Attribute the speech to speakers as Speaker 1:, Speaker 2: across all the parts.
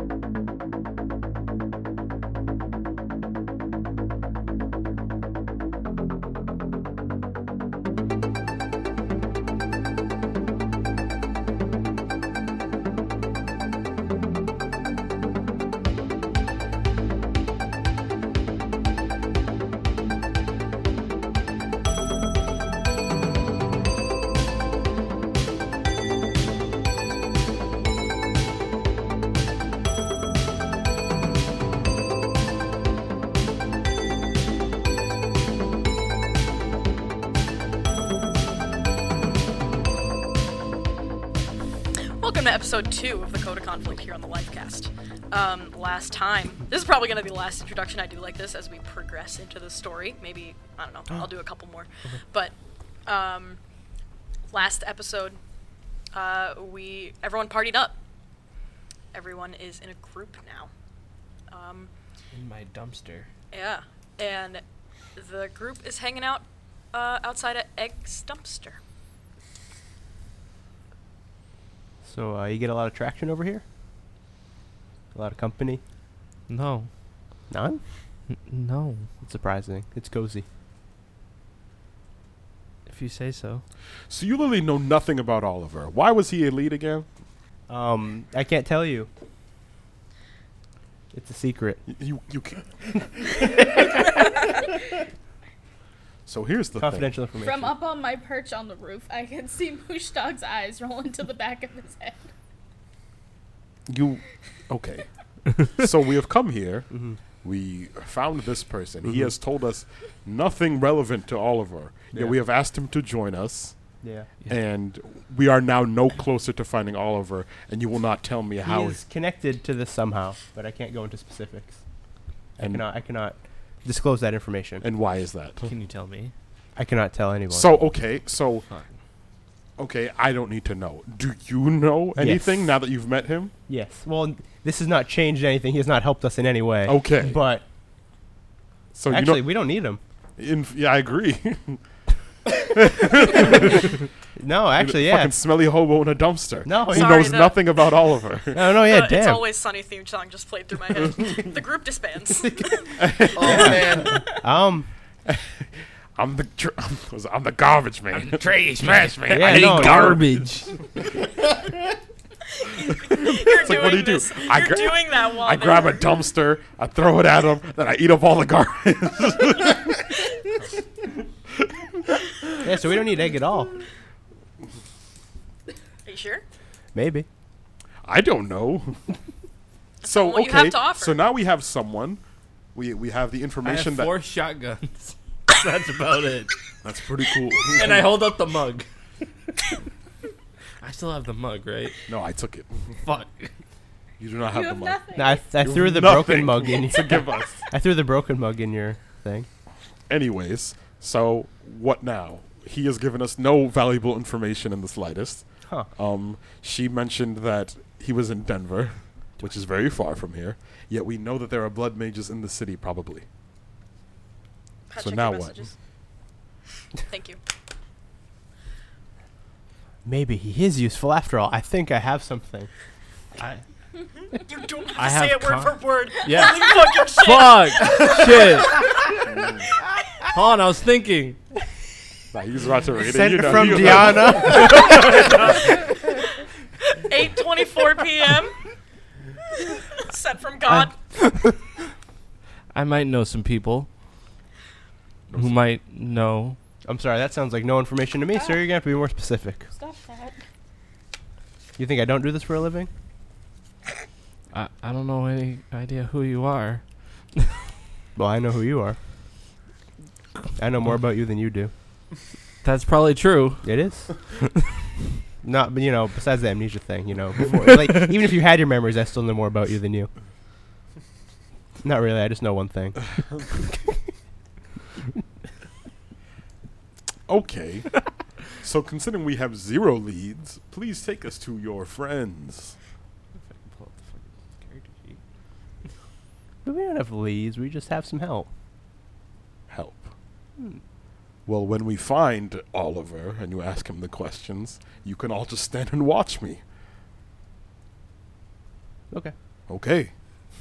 Speaker 1: Welcome to episode 2 of the Code of Conflict here on the Livecast. Last time, this is probably going to be the last introduction I do like this as we progress into the story. Maybe, I don't know, I'll do a couple more.
Speaker 2: Okay.
Speaker 1: But, last episode, everyone partied up. Everyone is in a group now.
Speaker 2: In my dumpster.
Speaker 1: Yeah, and the group is hanging out outside of Egg's dumpster.
Speaker 3: So you get a lot of traction over here? A lot of company?
Speaker 2: No.
Speaker 3: None?
Speaker 2: No.
Speaker 3: It's surprising. It's cozy.
Speaker 2: If you say so.
Speaker 4: So you literally know nothing about Oliver. Why was he elite again?
Speaker 3: I can't tell you. It's a secret.
Speaker 4: You can't. So here's the
Speaker 3: Confidential information.
Speaker 5: From up on my perch on the roof, I can see Moosh Dog's eyes roll into the back of his head.
Speaker 4: Okay. So we have come here.
Speaker 3: Mm-hmm.
Speaker 4: We found this person.
Speaker 3: Mm-hmm.
Speaker 4: He has told us nothing relevant to Oliver.
Speaker 3: Yeah.
Speaker 4: Yet we have asked him to join us.
Speaker 3: Yeah.
Speaker 4: And we are now no closer to finding Oliver. And you will not tell me
Speaker 3: He
Speaker 4: how.
Speaker 3: is connected to this somehow, but I can't go into specifics.
Speaker 4: And-
Speaker 3: I cannot disclose that information.
Speaker 4: And why is that?
Speaker 2: Can you tell me?
Speaker 3: I cannot tell anyone.
Speaker 4: So, okay.
Speaker 2: Fine.
Speaker 4: Okay, I don't need to know. Do you know anything
Speaker 3: Yes.
Speaker 4: now that you've met him?
Speaker 3: Yes. Well, this has not changed anything. He has not helped us in any way.
Speaker 4: Okay.
Speaker 3: But
Speaker 4: So
Speaker 3: actually,
Speaker 4: you know,
Speaker 3: we don't need him.
Speaker 4: yeah, I agree.
Speaker 3: No, actually, yeah.
Speaker 4: Fucking smelly hobo in a dumpster.
Speaker 3: No,
Speaker 4: Who
Speaker 1: Sorry,
Speaker 4: knows
Speaker 1: the-
Speaker 4: nothing about Oliver.
Speaker 3: No, yeah,
Speaker 1: The
Speaker 3: damn.
Speaker 1: It's Always Sunny theme song just played through my head. The group disbands.
Speaker 2: Oh, man.
Speaker 4: I'm the garbage man.
Speaker 2: Trash
Speaker 4: man.
Speaker 3: Yeah,
Speaker 2: I
Speaker 3: no,
Speaker 2: need garbage.
Speaker 1: You're doing
Speaker 4: what do you do?
Speaker 1: this.
Speaker 4: I
Speaker 1: You're
Speaker 4: gra-
Speaker 1: doing that while
Speaker 4: I grab a dumpster, I throw it at him, then I eat up all the garbage.
Speaker 3: Yeah, so we don't need egg at all.
Speaker 1: Are you sure?
Speaker 3: Maybe.
Speaker 4: I don't know. So
Speaker 1: what you
Speaker 4: okay,
Speaker 1: have to offer.
Speaker 4: so now we have someone. We have the
Speaker 2: I
Speaker 4: information
Speaker 2: have
Speaker 4: that
Speaker 2: 4 shotguns. That's about it.
Speaker 4: that's pretty cool.
Speaker 2: And I hold up the mug. I still have the mug, right?
Speaker 4: No, I took it.
Speaker 2: Fuck.
Speaker 4: You do not
Speaker 5: You
Speaker 4: have the
Speaker 5: have
Speaker 4: mug.
Speaker 5: nothing.
Speaker 3: No, I threw the
Speaker 4: Nothing
Speaker 3: broken mug in.
Speaker 4: to give us.
Speaker 3: I threw the broken mug in your thing.
Speaker 4: Anyways, so what now? He has given us no valuable information in the slightest.
Speaker 3: Huh.
Speaker 4: She mentioned that he was in Denver, which is very far from here. Yet we know that there are blood mages in the city, probably.
Speaker 1: Pat,
Speaker 4: So
Speaker 1: check
Speaker 4: now
Speaker 1: your
Speaker 4: what?
Speaker 1: messages. Thank you.
Speaker 3: Maybe he is useful after all. I think I have something.
Speaker 1: You don't have
Speaker 2: I
Speaker 1: to say
Speaker 2: have
Speaker 1: it word for word.
Speaker 2: Yeah.
Speaker 1: Holy fucking shit.
Speaker 2: Fuck. Shit. Hold on, I was thinking.
Speaker 4: Nah, he's about to read it.
Speaker 3: Sent
Speaker 4: You know,
Speaker 3: from
Speaker 4: you know.
Speaker 3: Diana.
Speaker 1: 8:24 p.m. Sent from God.
Speaker 2: I might know some people who might know.
Speaker 3: I'm sorry, that sounds like no information to me, sir. You're going to have to be more specific.
Speaker 5: Stop that.
Speaker 3: You think I don't do this for a living?
Speaker 2: I don't know any idea who you are.
Speaker 3: Well, I know who you are. I know more about you than you do.
Speaker 2: That's probably true.
Speaker 3: It is. Not, but besides the amnesia thing, before, like, even if you had your memories, I still know more about you than you. Not really. I just know one thing.
Speaker 4: Okay. So considering we have 0 leads, please take us to your friends.
Speaker 3: But we don't have leads. We just have some help.
Speaker 4: Help. Well, when we find Oliver and you ask him the questions, you can all just stand and watch me.
Speaker 3: Okay.
Speaker 4: Okay.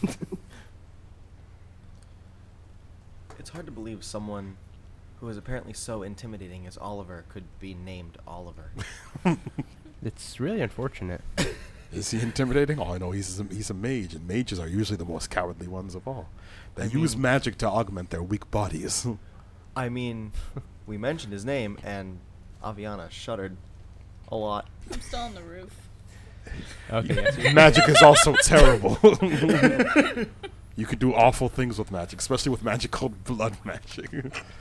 Speaker 6: It's hard to believe someone who is apparently so intimidating as Oliver could be named Oliver.
Speaker 3: It's really unfortunate.
Speaker 4: Is he intimidating? Oh, I know he's a mage, and mages are usually the most cowardly ones of all. They use magic to augment their weak bodies.
Speaker 6: I mean, we mentioned his name, and Aviana shuddered a lot.
Speaker 5: I'm still on the roof.
Speaker 3: Okay. Yes.
Speaker 4: Magic is also terrible. You could do awful things with magic, especially with magic called blood magic.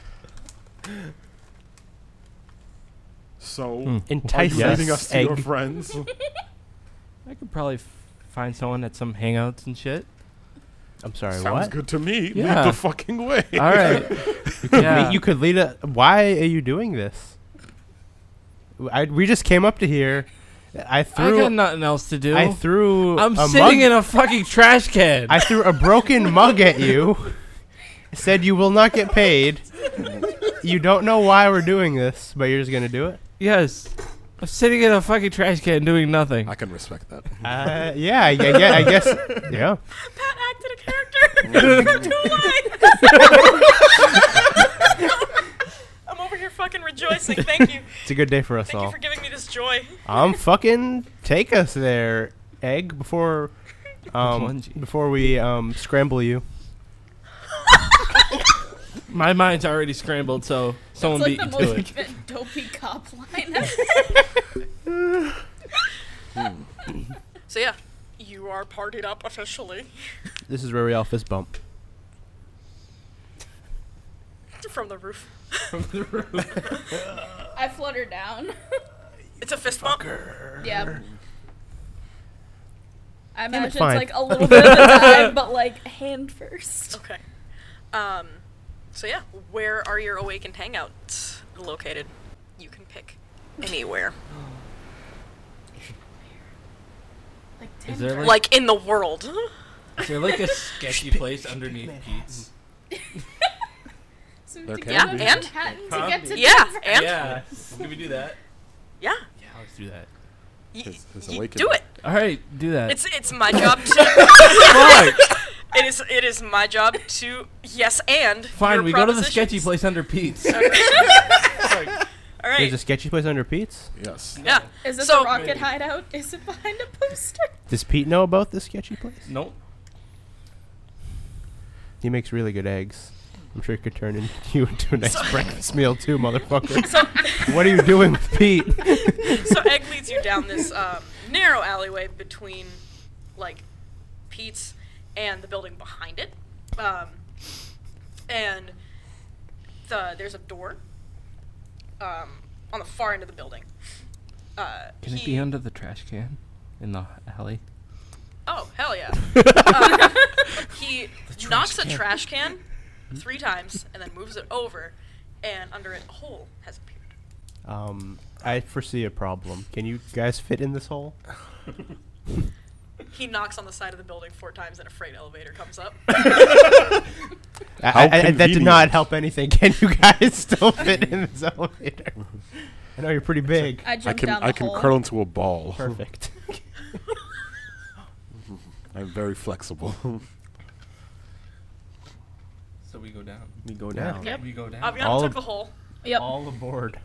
Speaker 4: So, are
Speaker 3: Entice
Speaker 4: you leading
Speaker 3: us,
Speaker 4: us to your
Speaker 3: egg.
Speaker 4: friends?
Speaker 2: I could probably find someone at some hangouts and shit.
Speaker 3: I'm sorry.
Speaker 4: Sounds
Speaker 3: what?
Speaker 4: good to me.
Speaker 2: Yeah.
Speaker 4: Lead the fucking way.
Speaker 2: All right. Yeah.
Speaker 3: You could lead a. Why are you doing this? We just came up to here. I
Speaker 2: I
Speaker 3: threw.
Speaker 2: got nothing else to do.
Speaker 3: I threw.
Speaker 2: I'm
Speaker 3: a
Speaker 2: sitting
Speaker 3: mug,
Speaker 2: in a fucking trash can.
Speaker 3: I threw a broken mug at you. Said you will not get paid. You don't know why we're doing this, but you're just gonna do it.
Speaker 2: Yes. I'm sitting in a fucking trash can doing nothing.
Speaker 4: I can respect that.
Speaker 3: Yeah, I guess. Yeah.
Speaker 1: Pat acted a character for 2 lines. I'm over here fucking rejoicing. Thank you.
Speaker 3: It's a good day for us
Speaker 1: Thank you
Speaker 3: all.
Speaker 1: for giving me this joy.
Speaker 3: Fucking take us there, egg, before
Speaker 2: Plungy.
Speaker 3: before we scramble you.
Speaker 2: My mind's already scrambled, so someone
Speaker 5: It's
Speaker 2: beat
Speaker 5: like
Speaker 2: me
Speaker 5: the
Speaker 2: to
Speaker 5: most
Speaker 2: it.
Speaker 5: dopey cop line.
Speaker 1: So yeah, you are partied up officially
Speaker 3: This is where we all fist bump.
Speaker 1: from the roof.
Speaker 5: I flutter down.
Speaker 1: It's a fist bump.
Speaker 5: Yep. I imagine it's
Speaker 3: fine.
Speaker 5: like a little bit at a time, but like hand first.
Speaker 1: Okay. So yeah, where are your awakened hangouts located? You can pick anywhere.
Speaker 5: Like
Speaker 2: Is there
Speaker 1: Like in the world.
Speaker 2: Is there like a sketchy place underneath Pete's?
Speaker 5: So
Speaker 4: There
Speaker 5: to
Speaker 4: can
Speaker 5: get
Speaker 1: be.
Speaker 5: to
Speaker 1: And?
Speaker 5: Manhattan to get to
Speaker 1: Yeah,
Speaker 5: Denver.
Speaker 1: and
Speaker 2: Yeah. Can we do that?
Speaker 1: yeah.
Speaker 2: Yeah, let's do that.
Speaker 4: His
Speaker 1: You
Speaker 4: awakened.
Speaker 1: do it.
Speaker 2: All right, do that.
Speaker 1: It's my job to.
Speaker 2: Fuck.
Speaker 1: It is my job to yes and.
Speaker 2: Fine,
Speaker 1: your
Speaker 2: we go to the sketchy
Speaker 1: propositions.
Speaker 2: place under Pete's.
Speaker 1: All
Speaker 3: There's
Speaker 1: right.
Speaker 3: a sketchy place under Pete's.
Speaker 4: Yes.
Speaker 1: Yeah.
Speaker 5: Is it
Speaker 1: So-
Speaker 5: the rocket hideout? Is it behind a poster?
Speaker 3: Does Pete know about this sketchy place?
Speaker 2: Nope.
Speaker 3: He makes really good eggs. I'm sure he could turn you into a nice breakfast meal too, motherfucker. What are you doing with Pete?
Speaker 1: So Egg leads you down this narrow alleyway between, like, Pete's and the building behind it, and there's a door on the far end of the building.
Speaker 2: Can it be under the trash can in the alley?
Speaker 1: Oh, hell yeah. He knocks a trash can 3 times and then moves it over, and under it a hole has appeared.
Speaker 3: I foresee a problem. Can you guys fit in this hole?
Speaker 1: He knocks on the side of the building 4 times and a freight elevator comes up.
Speaker 4: How
Speaker 3: That did not
Speaker 4: convenient.
Speaker 3: help anything. Can you guys still fit in this elevator? I know you're pretty big.
Speaker 5: I
Speaker 4: I
Speaker 5: jumped
Speaker 4: can
Speaker 5: down the
Speaker 4: I can
Speaker 5: hole.
Speaker 4: curl into a ball.
Speaker 3: Perfect.
Speaker 4: I'm very flexible.
Speaker 2: So we go down.
Speaker 6: We go
Speaker 3: Yeah.
Speaker 6: down.
Speaker 5: Yep.
Speaker 2: We go down.
Speaker 1: Aviana
Speaker 3: All
Speaker 1: took
Speaker 3: of-
Speaker 1: the hole.
Speaker 5: Yep.
Speaker 3: All aboard.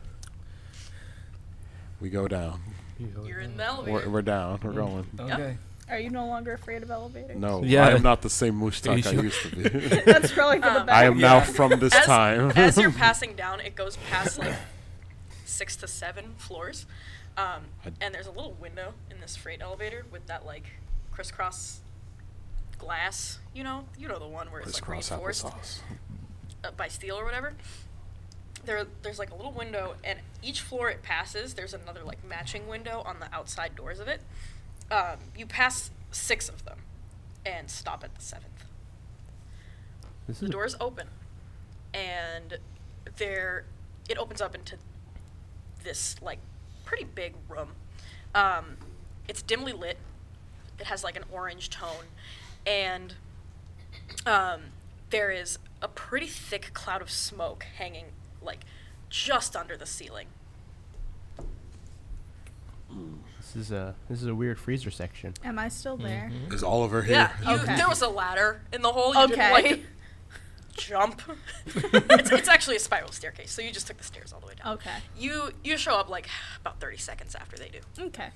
Speaker 4: We go down.
Speaker 1: You're in the elevator.
Speaker 4: We're down. We're going.
Speaker 2: Okay.
Speaker 5: Are you no longer afraid of elevators?
Speaker 4: No,
Speaker 2: Yeah.
Speaker 4: I am not the same Mushtaq
Speaker 2: you
Speaker 4: I
Speaker 2: sure?
Speaker 4: used to be.
Speaker 5: That's probably for the best.
Speaker 4: I am now from this
Speaker 1: as,
Speaker 4: time.
Speaker 1: as you're passing down, it goes past like 6 to 7 floors, and there's a little window in this freight elevator with that like crisscross glass. You know the one where it's like
Speaker 4: Crisscross
Speaker 1: reinforced
Speaker 4: applesauce.
Speaker 1: by steel or whatever. There's like a little window, and each floor it passes, there's another like matching window on the outside doors of it. You pass 6 of them, and stop at the 7th.
Speaker 3: This
Speaker 1: The
Speaker 3: is
Speaker 1: doors open, and it opens up into this like pretty big room. It's dimly lit. It has like an orange tone, and there is a pretty thick cloud of smoke hanging like just under the ceiling.
Speaker 3: This This is a weird freezer section.
Speaker 5: Am I still there?
Speaker 4: Is Oliver here?
Speaker 1: Yeah,
Speaker 5: Okay.
Speaker 1: there was a ladder in the hole. You
Speaker 5: Okay.
Speaker 1: didn't, like, jump. it's actually a spiral staircase, so you just took the stairs all the way down.
Speaker 5: Okay.
Speaker 1: You show up like about 30 seconds after they do.
Speaker 5: Okay.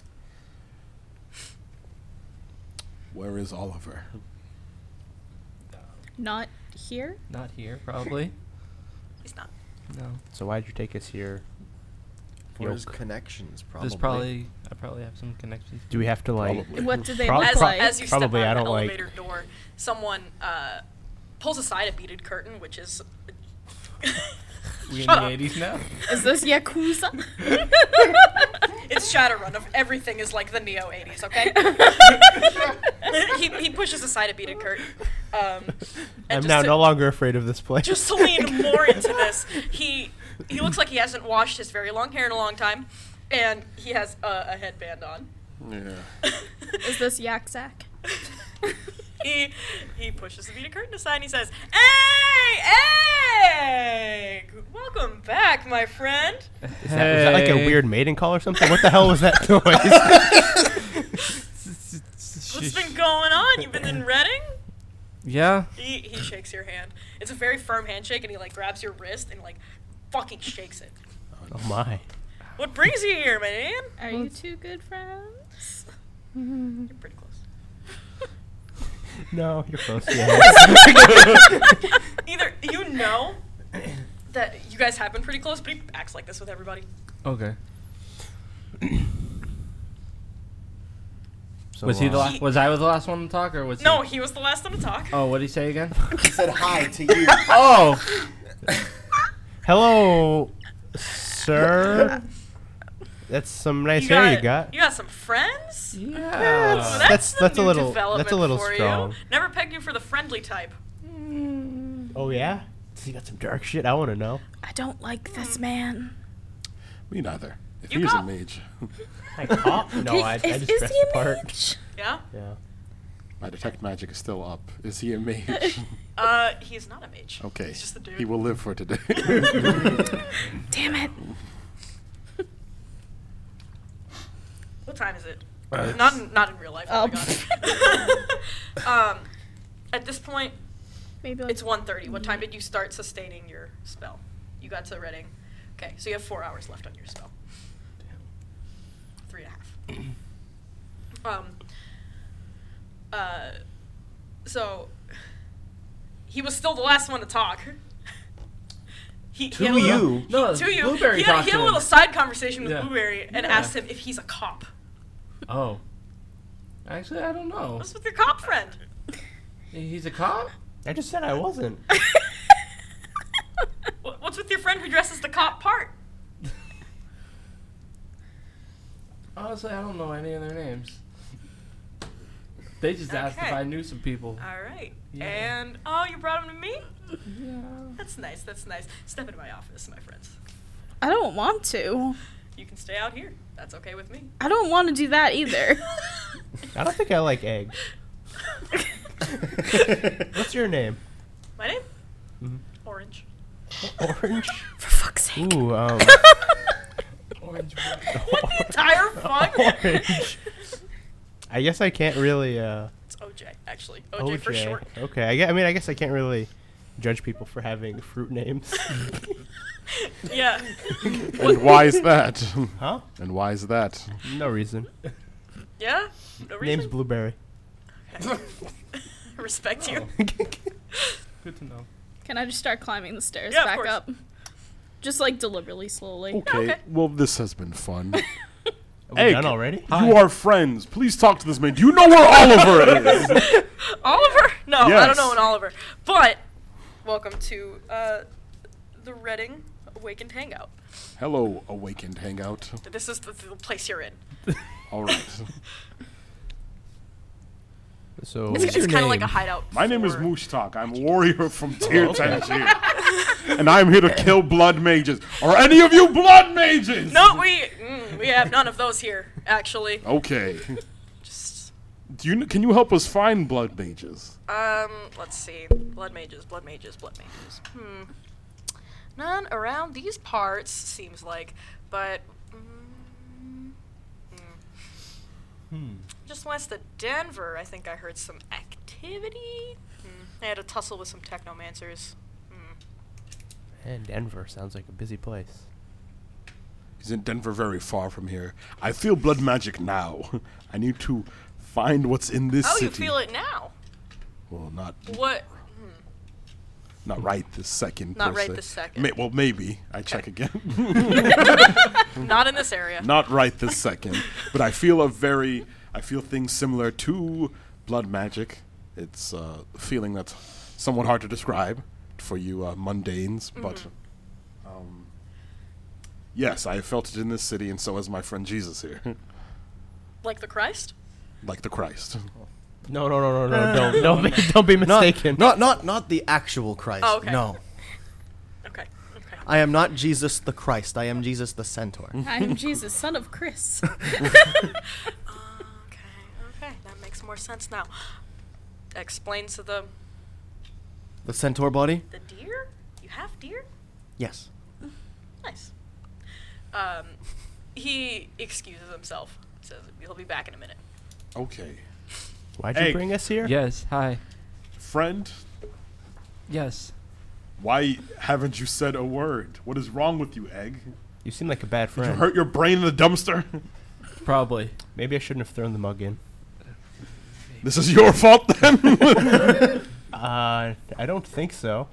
Speaker 4: Where is Oliver?
Speaker 5: Not here?
Speaker 2: Not here, probably.
Speaker 1: He's not.
Speaker 2: No.
Speaker 3: So why'd you take us here?
Speaker 6: For his
Speaker 3: Yoke.
Speaker 6: connections, probably.
Speaker 2: I probably have some connections.
Speaker 3: Do we have to like?
Speaker 4: Probably.
Speaker 5: What do they
Speaker 3: Prob-
Speaker 5: look
Speaker 1: As,
Speaker 5: like?
Speaker 1: as you
Speaker 3: Probably,
Speaker 1: step
Speaker 3: I
Speaker 1: out of
Speaker 3: don't
Speaker 1: the
Speaker 3: like-
Speaker 1: elevator door, someone pulls aside a beaded curtain, which is
Speaker 2: We in
Speaker 1: Shut
Speaker 2: the
Speaker 1: up.
Speaker 2: 80s now?
Speaker 5: Is this Yakuza?
Speaker 1: it's Shadowrun of everything is like the Neo 80s, okay? he pushes aside a beaded curtain. And
Speaker 3: I'm
Speaker 1: just
Speaker 3: now
Speaker 1: to-
Speaker 3: no longer afraid of this place.
Speaker 1: Just to lean more into this, he looks like he hasn't washed his very long hair in a long time, and he has a headband on.
Speaker 4: Yeah.
Speaker 5: Is this Yak Zak?
Speaker 1: He pushes the beaded curtain aside and he says, "Hey, welcome back, my friend."
Speaker 3: was that like a weird maiden call or something? What the hell was that noise?
Speaker 1: What's been going on? You've been in Reading?
Speaker 2: Yeah.
Speaker 1: He shakes your hand. It's a very firm handshake, and he like grabs your wrist and like fucking shakes it.
Speaker 3: Oh my.
Speaker 1: What brings you here, man?
Speaker 5: Are you two good friends?
Speaker 1: You're pretty close.
Speaker 3: No, you're close. Yeah.
Speaker 1: Either you know that you guys have been pretty close, but he acts like this with everybody.
Speaker 2: Okay.
Speaker 3: So,
Speaker 2: Was he the
Speaker 1: He-
Speaker 2: was I the last one to talk, or was
Speaker 1: No,
Speaker 2: he?
Speaker 1: he was the last one to talk.
Speaker 2: Oh, what did he say again?
Speaker 6: He said hi to you.
Speaker 2: Oh.
Speaker 3: Hello, sir. That's some nice hair you got.
Speaker 1: You got some friends?
Speaker 2: Yeah.
Speaker 1: So
Speaker 3: That's
Speaker 1: the
Speaker 3: a
Speaker 1: new
Speaker 3: little
Speaker 1: development for
Speaker 3: strong.
Speaker 1: You. Never pegged you for the friendly type.
Speaker 3: Oh yeah. So you got some dark shit. I want to know.
Speaker 5: I don't like this man.
Speaker 4: Me neither. If
Speaker 1: You
Speaker 4: he was a
Speaker 1: got-
Speaker 4: mage,
Speaker 3: I caught. No, I just
Speaker 5: is
Speaker 3: dressed
Speaker 5: he
Speaker 3: the
Speaker 5: a
Speaker 3: part.
Speaker 5: mage?
Speaker 1: Yeah?
Speaker 3: Yeah.
Speaker 4: my detect magic is still up. Is he a mage?
Speaker 1: He's not a mage.
Speaker 4: Okay.
Speaker 1: He's just a dude.
Speaker 4: He will live for today.
Speaker 5: Damn it.
Speaker 1: What time is it? Not in real life. Oh, my god. At this point,
Speaker 5: Maybe like
Speaker 1: it's 1:30. What time did you start sustaining your spell? You got to Reading. Okay, so you have 4 hours left on your spell. 3.5. So he was still the last one to talk. He
Speaker 3: To
Speaker 1: had a little-
Speaker 3: you?
Speaker 2: No,
Speaker 1: to you.
Speaker 2: Blueberry
Speaker 1: he had
Speaker 2: talked
Speaker 1: a
Speaker 2: to
Speaker 1: little
Speaker 2: him.
Speaker 1: side conversation with
Speaker 2: Yeah.
Speaker 1: Blueberry and
Speaker 2: Yeah.
Speaker 1: asked him if he's a cop.
Speaker 2: Oh. Actually, I don't know.
Speaker 1: What's with your cop friend?
Speaker 2: He's a cop?
Speaker 3: I just said I wasn't.
Speaker 1: What's with your friend who dresses the cop part?
Speaker 2: Honestly, I don't know any of their names. They just asked if
Speaker 1: Okay.
Speaker 2: I knew some people.
Speaker 1: All right.
Speaker 2: Yeah.
Speaker 1: And oh, you brought him to me?
Speaker 2: Yeah.
Speaker 1: That's nice. That's nice. Step into my office, my friends.
Speaker 5: I don't want to.
Speaker 1: You can stay out here. That's okay with me.
Speaker 5: I don't want to do that either.
Speaker 3: I don't think I like eggs. What's your name?
Speaker 1: My name?
Speaker 3: Mhm.
Speaker 1: Orange.
Speaker 3: Orange.
Speaker 5: For fuck's sake.
Speaker 3: Ooh,
Speaker 2: Orange.
Speaker 1: What the entire fuck?
Speaker 3: Orange. I guess I can't really.
Speaker 1: It's OJ, actually. OJ for short.
Speaker 3: Okay, I guess I can't really judge people for having fruit names.
Speaker 1: Yeah.
Speaker 4: And why is that?
Speaker 3: Huh?
Speaker 4: And why is that?
Speaker 3: No reason.
Speaker 1: Yeah? No reason?
Speaker 3: Name's Blueberry.
Speaker 1: Respect you.
Speaker 2: Good to know.
Speaker 5: Can I just start climbing the stairs
Speaker 1: Yeah, of
Speaker 5: back
Speaker 1: course.
Speaker 5: up? Just like deliberately, slowly.
Speaker 4: Okay.
Speaker 1: okay.
Speaker 4: Well, this has been fun.
Speaker 3: Are we
Speaker 4: Egg.
Speaker 3: done already?
Speaker 4: You are friends. Please talk to this man. Do you know where Oliver is?
Speaker 1: Oliver? No, I
Speaker 4: Yes.
Speaker 1: don't know an Oliver. But, welcome to the Reading Awakened Hangout.
Speaker 4: Hello, Awakened Hangout.
Speaker 1: This is the place you're in.
Speaker 4: All right.
Speaker 3: So
Speaker 1: It's, kind of like a hideout.
Speaker 4: My name is
Speaker 1: for-
Speaker 4: Mushtak. I'm a warrior from Tyr Tangier. And I'm here to kill blood mages. Are any of you blood mages?
Speaker 1: No, we have none of those here, actually.
Speaker 4: Okay.
Speaker 1: Just,
Speaker 4: Can you help us find blood mages?
Speaker 1: let's see. Blood mages. None around these parts, seems like. But, Just west of Denver, I think I heard some activity. I had a tussle with some technomancers.
Speaker 3: And Denver sounds like a busy place.
Speaker 4: Isn't Denver very far from here? I feel blood magic now. I need to find what's in this
Speaker 1: Oh,
Speaker 4: city.
Speaker 1: you feel it now?
Speaker 4: Well, not
Speaker 1: What?
Speaker 4: right this second.
Speaker 1: Not
Speaker 4: per
Speaker 1: right
Speaker 4: se.
Speaker 1: this second.
Speaker 4: Well, maybe. I check again.
Speaker 1: Not in this area.
Speaker 4: Not right this second. But I feel things similar to blood magic. It's a feeling that's somewhat hard to describe for you mundanes, but yes, I have felt it in this city, and so has my friend Jesus here.
Speaker 1: Like the Christ?
Speaker 4: Like the Christ.
Speaker 3: No, don't be mistaken.
Speaker 6: Not the actual Christ.
Speaker 1: Oh, okay.
Speaker 6: No.
Speaker 1: Okay.
Speaker 6: I am not Jesus the Christ. I am Jesus the Centaur.
Speaker 5: I am Jesus, son of Chris.
Speaker 1: Okay. That makes more sense now. Explains to the
Speaker 6: Centaur body?
Speaker 1: deer? You have deer?
Speaker 6: Yes.
Speaker 1: Nice. He excuses himself. Says he'll be back in a minute.
Speaker 4: Okay.
Speaker 3: Why'd you
Speaker 4: Hey.
Speaker 3: bring us here?
Speaker 2: Yes, hi.
Speaker 4: Friend,
Speaker 2: Yes.
Speaker 4: why haven't you said a word? What is wrong with you, Egg?
Speaker 3: You seem like a bad
Speaker 4: Did you
Speaker 3: friend.
Speaker 4: hurt your brain in the dumpster?
Speaker 2: Probably.
Speaker 3: Maybe I shouldn't have thrown the mug in.
Speaker 4: This is your fault then?
Speaker 3: I don't think so.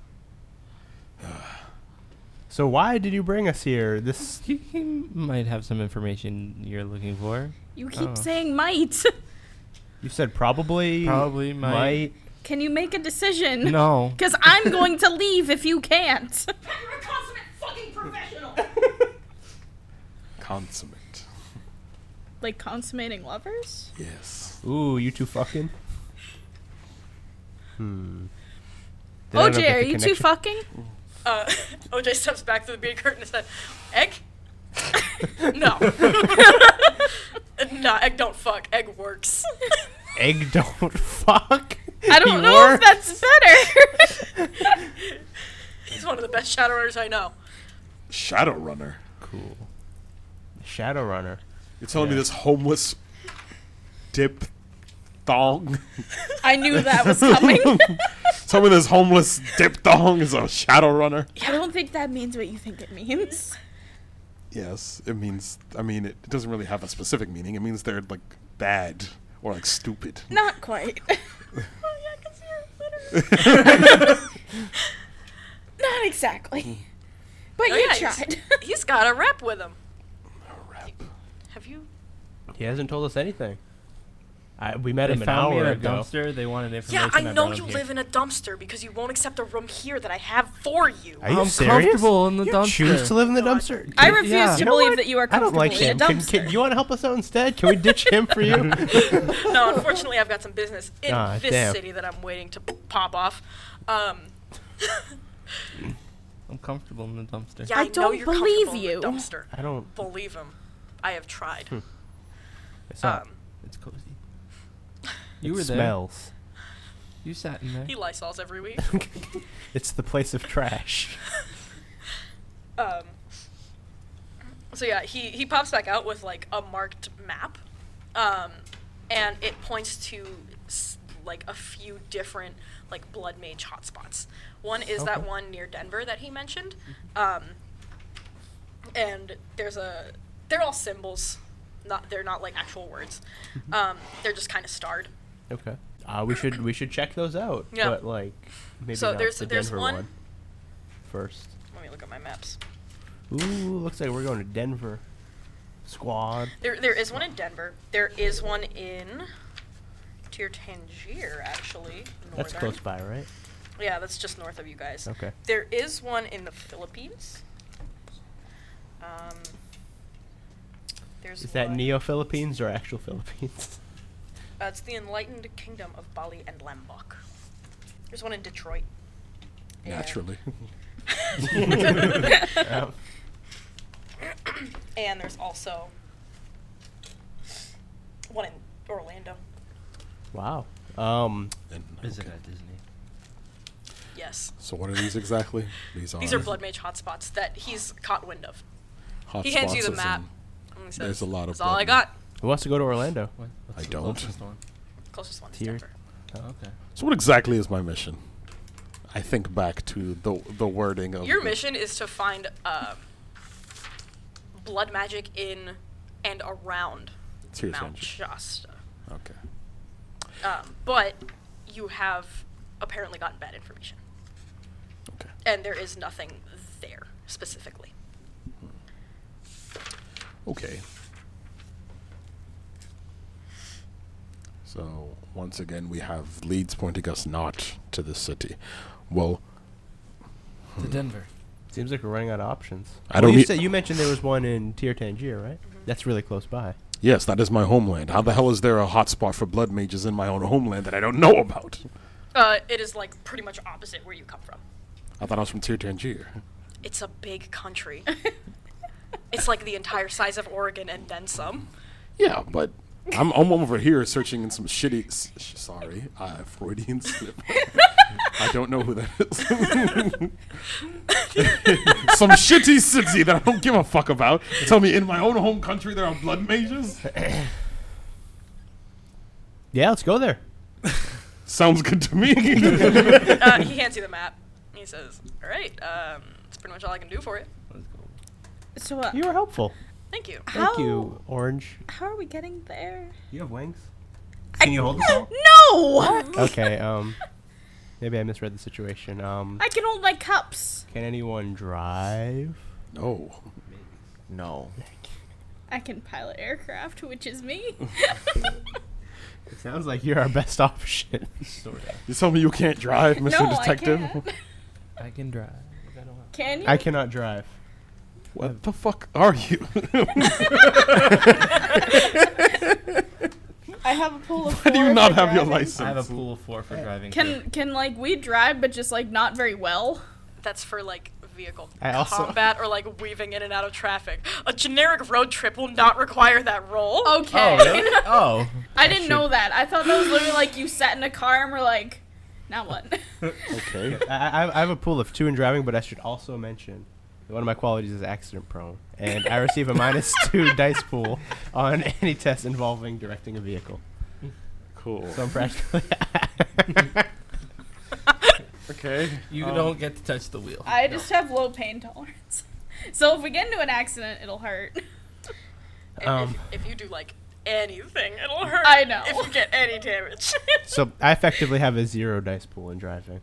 Speaker 3: So why did you bring us here? This
Speaker 2: He might have some information you're looking for.
Speaker 5: You keep
Speaker 3: Oh.
Speaker 5: saying might.
Speaker 3: you said probably.
Speaker 2: Probably might.
Speaker 5: Can you make a decision?
Speaker 2: No.
Speaker 5: Because I'm going to leave if you can't.
Speaker 1: You're a consummate fucking professional!
Speaker 4: Consummate.
Speaker 5: Like consummating lovers?
Speaker 4: Yes.
Speaker 3: Ooh, you two fucking. Did I not
Speaker 5: OJ,
Speaker 3: get
Speaker 5: are
Speaker 3: the
Speaker 5: you two
Speaker 3: connection?
Speaker 5: fucking?
Speaker 1: OJ steps back through the beard curtain and said, Egg? No. No, Egg don't fuck. Egg works.
Speaker 3: Egg don't fuck.
Speaker 5: I don't
Speaker 3: He
Speaker 5: know
Speaker 3: works?
Speaker 5: if that's better.
Speaker 1: He's one of the best Shadowrunners I know.
Speaker 4: Shadowrunner.
Speaker 3: Cool. Shadowrunner.
Speaker 4: You're telling me
Speaker 3: Yeah.
Speaker 4: this homeless dip thong?
Speaker 5: I knew that was coming.
Speaker 4: Tell me this homeless dip thong is a Shadowrunner?
Speaker 5: I don't think that means what you think it means.
Speaker 4: Yes, it means, it doesn't really have a specific meaning. It means they're, like, bad or, like, stupid.
Speaker 5: Not quite. Oh, yeah, 'cause you're literally- Not exactly. But
Speaker 1: Oh,
Speaker 5: you
Speaker 1: yeah,
Speaker 5: tried.
Speaker 1: He's got a rep with him.
Speaker 4: Rap.
Speaker 1: Have you?
Speaker 3: He hasn't told us anything. We met
Speaker 2: They
Speaker 3: him an
Speaker 2: found me in
Speaker 3: hour
Speaker 2: a
Speaker 3: ago.
Speaker 2: dumpster. They wanted
Speaker 1: Yeah,
Speaker 2: information.
Speaker 1: I know
Speaker 2: brought
Speaker 1: you
Speaker 2: him here.
Speaker 1: live in a dumpster because you won't accept a room here that I have for you.
Speaker 3: Are you
Speaker 2: I'm
Speaker 3: serious?
Speaker 2: comfortable in the
Speaker 3: You
Speaker 2: dumpster.
Speaker 3: choose to live in the
Speaker 1: No, I-
Speaker 3: dumpster?
Speaker 5: I refuse
Speaker 2: Yeah.
Speaker 5: to
Speaker 3: You know
Speaker 5: believe
Speaker 3: what?
Speaker 5: that you are
Speaker 3: I don't
Speaker 5: comfortable
Speaker 3: like
Speaker 5: in a
Speaker 3: him.
Speaker 5: dumpster.
Speaker 3: You want to help us out instead? Can we ditch him for you?
Speaker 1: No, unfortunately, I've got some business in
Speaker 3: Ah,
Speaker 1: this
Speaker 3: damn.
Speaker 1: city that I'm waiting to pop off.
Speaker 2: I'm comfortable in the dumpster.
Speaker 1: Yeah,
Speaker 5: I
Speaker 1: know
Speaker 5: don't
Speaker 1: you're
Speaker 5: believe
Speaker 1: comfortable in
Speaker 5: you.
Speaker 1: the dumpster.
Speaker 3: I don't.
Speaker 1: Believe him. I have tried.
Speaker 3: It's not.
Speaker 2: It's cozy. You
Speaker 3: it
Speaker 2: were there.
Speaker 3: smells.
Speaker 2: You sat in there.
Speaker 1: He Lysols every week.
Speaker 3: It's the place of trash.
Speaker 1: So yeah, he pops back out with like a marked map, and it points to like a few different like blood mage hotspots. One is that
Speaker 3: Okay.
Speaker 1: one near Denver that he mentioned, and they're all symbols, they're not like actual words. They're just kind of starred.
Speaker 3: Okay. We should check those out.
Speaker 1: Yeah.
Speaker 3: But like maybe
Speaker 1: So
Speaker 3: not
Speaker 1: there's
Speaker 3: the
Speaker 1: there's
Speaker 3: Denver
Speaker 1: one.
Speaker 3: first.
Speaker 1: Let me look at my maps.
Speaker 3: Ooh, looks like we're going to Denver. Squad.
Speaker 1: There is one in Denver. There is one in Tier Tangier, actually.
Speaker 3: That's
Speaker 1: northern.
Speaker 3: close by, right?
Speaker 1: Yeah, that's just north of you guys.
Speaker 3: Okay.
Speaker 1: There is one in the Philippines. There's
Speaker 3: Is that
Speaker 1: one-
Speaker 3: Neo-Philippines or actual Philippines?
Speaker 1: It's the Enlightened Kingdom of Bali and Lombok. There's one in Detroit. And-
Speaker 4: Naturally.
Speaker 3: Um,
Speaker 1: And there's also one in Orlando.
Speaker 3: wow.
Speaker 4: And,
Speaker 2: Is it
Speaker 4: okay.
Speaker 2: at Disney?
Speaker 1: Yes.
Speaker 4: So what are these exactly? These
Speaker 1: These are Blood Mage hotspots that he's caught wind of.
Speaker 4: hot
Speaker 1: He hands you the
Speaker 4: spots as
Speaker 1: map.
Speaker 4: in-
Speaker 1: And he says,
Speaker 4: There's a lot of
Speaker 1: That's all I
Speaker 4: blood
Speaker 1: got.
Speaker 3: Who wants to go to Orlando?
Speaker 2: What's
Speaker 4: I
Speaker 2: the
Speaker 4: don't.
Speaker 2: closest one?
Speaker 1: Closest one is
Speaker 3: Tier.
Speaker 1: Denver.
Speaker 2: Oh, okay.
Speaker 4: So what exactly is my mission? I think back to the wording of
Speaker 1: Your
Speaker 4: the-
Speaker 1: mission is to find blood magic in and around
Speaker 4: Tear
Speaker 1: Mount
Speaker 4: Tangier.
Speaker 1: Shasta.
Speaker 4: Okay.
Speaker 1: But you have apparently gotten bad information.
Speaker 4: Okay.
Speaker 1: And there is nothing there specifically.
Speaker 4: Okay. So once again, we have leads pointing us not to the city. Well,
Speaker 2: To Denver.
Speaker 3: Seems like we're running out of options.
Speaker 4: I don't
Speaker 3: You
Speaker 4: need-
Speaker 3: said you mentioned there was one in Tier Tangier, right? That's really close by.
Speaker 4: yes, that is my homeland. How the hell is there a hotspot for blood mages in my own homeland that I don't know about?
Speaker 1: It is like pretty much opposite where you come from.
Speaker 4: I thought I was from Tier Tangier.
Speaker 1: It's a big country. It's like the entire size of Oregon and then some.
Speaker 4: Yeah, but I'm over here searching in some shitty. Sorry, Freudian slip. I don't know who that is. Some shitty city that I don't give a fuck about. Tell me, in my own home country, there are blood mages.
Speaker 3: Yeah, let's go there.
Speaker 4: Sounds good to me.
Speaker 1: He hands you the map. He says, "All right, that's pretty much all I can do for you.
Speaker 2: Let's go.
Speaker 5: So,
Speaker 3: You were helpful.
Speaker 1: Thank you."
Speaker 3: Thank you, Orange.
Speaker 5: how are we getting there?
Speaker 3: You have wings?
Speaker 2: Can you hold the ball?
Speaker 5: No!
Speaker 3: Okay, maybe I misread the situation.
Speaker 5: I can hold my cups.
Speaker 3: Can anyone drive?
Speaker 4: No.
Speaker 6: No.
Speaker 5: I can pilot aircraft, which is me.
Speaker 3: It sounds like you're our best option.
Speaker 2: Sort of.
Speaker 4: You tell me you can't drive, Mr.
Speaker 5: No,
Speaker 4: Detective?
Speaker 5: I can't.
Speaker 2: I can drive. I don't know.
Speaker 5: Can you?
Speaker 3: I cannot drive.
Speaker 4: What the fuck are you?
Speaker 5: I have a pool of
Speaker 4: Why do you
Speaker 5: four
Speaker 4: not
Speaker 5: for
Speaker 4: have your
Speaker 5: driving.
Speaker 4: license?
Speaker 2: I have a pool of 4 for driving. too.
Speaker 5: Can like we drive, but just like not very well?
Speaker 1: That's for like vehicle
Speaker 3: I also-
Speaker 1: combat or like weaving in and out of traffic. A generic road trip will not require that roll.
Speaker 5: Okay.
Speaker 2: Oh, really? Oh.
Speaker 5: I didn't know that. I thought that was literally like you sat in a car and were like, now what?
Speaker 4: Okay.
Speaker 3: I have a pool of 2 in driving, but I should also mention that one of my qualities is accident prone, and I receive a -2 dice pool on any test involving directing a vehicle.
Speaker 4: Cool.
Speaker 3: So I'm practically.
Speaker 4: Okay.
Speaker 2: You don't get to touch the wheel.
Speaker 5: I just have low pain tolerance. So if we get into an accident, it'll hurt.
Speaker 1: If you do like anything, it'll hurt.
Speaker 5: I know.
Speaker 1: If you get any damage.
Speaker 3: So I effectively have a 0 dice pool in driving.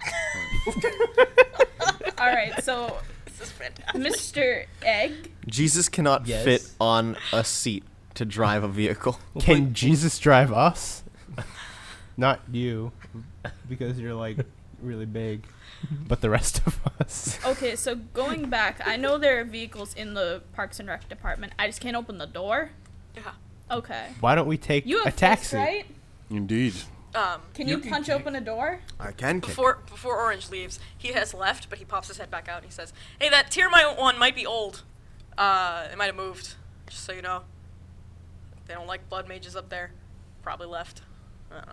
Speaker 5: All right, so
Speaker 1: This is fantastic.
Speaker 5: Mr. Egg,
Speaker 6: Jesus cannot
Speaker 2: Yes.
Speaker 6: fit on a seat to drive a vehicle.
Speaker 3: Can Jesus drive us? Not you, because you're like really big, but the rest of us.
Speaker 5: okay, so going back, I know there are vehicles in the Parks and Rec department. I just can't open the door.
Speaker 1: Yeah.
Speaker 5: Okay.
Speaker 3: Why don't we take
Speaker 5: You have
Speaker 3: a taxi?
Speaker 5: Fist, right?
Speaker 4: Indeed.
Speaker 5: Can you punch open a door?
Speaker 6: I can kick.
Speaker 1: Before Orange leaves, he has left, but he pops his head back out and he says, "Hey, that tier one might be old. It might have moved. Just so you know. They don't like blood mages up there. Probably left. I don't know."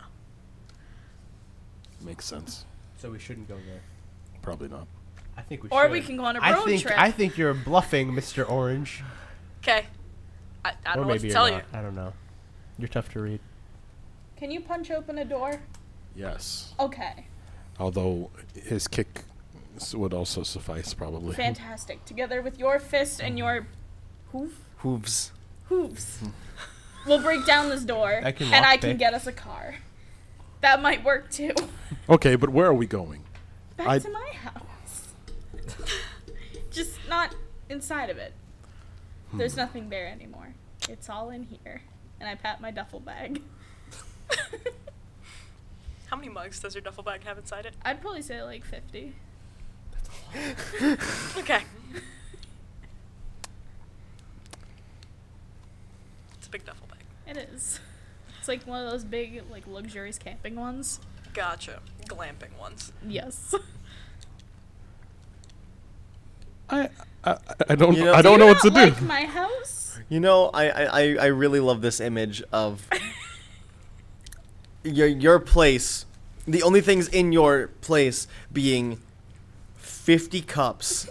Speaker 4: Makes sense.
Speaker 3: So we shouldn't go there.
Speaker 4: Probably not.
Speaker 3: I think we
Speaker 5: Or
Speaker 3: should.
Speaker 5: we can go on a
Speaker 3: I
Speaker 5: road
Speaker 3: think
Speaker 5: trip.
Speaker 3: I think you're bluffing, Mr. Orange.
Speaker 1: Okay. I
Speaker 3: Or
Speaker 1: don't know what
Speaker 3: maybe
Speaker 1: to
Speaker 3: you're
Speaker 1: tell
Speaker 3: not.
Speaker 1: you.
Speaker 3: I don't know. You're tough to read.
Speaker 5: Can you punch open a door?
Speaker 4: Yes.
Speaker 5: Okay.
Speaker 4: Although his kick would also suffice, probably.
Speaker 5: Fantastic. Together with your fist and your
Speaker 6: Hooves.
Speaker 5: hooves. We'll break down this door
Speaker 3: I can
Speaker 5: and I
Speaker 3: lockpick.
Speaker 5: can get us a car. That might work too.
Speaker 4: Okay, but where are we going?
Speaker 5: Back to my house. Just not inside of it. There's nothing there anymore. It's all in here. And I pat my duffel bag.
Speaker 1: How many mugs does your duffel bag have inside it?
Speaker 5: I'd probably say like 50.
Speaker 1: Okay. It's a big duffel bag.
Speaker 5: It is. It's like one of those big, like, luxurious camping ones.
Speaker 1: Gotcha. Glamping ones.
Speaker 5: Yes.
Speaker 4: I don't
Speaker 6: You know-
Speaker 4: I don't know what to
Speaker 5: Not
Speaker 4: do.
Speaker 5: like my house?
Speaker 6: You know, I really love this image of your place. The only things in your place being 50 cups,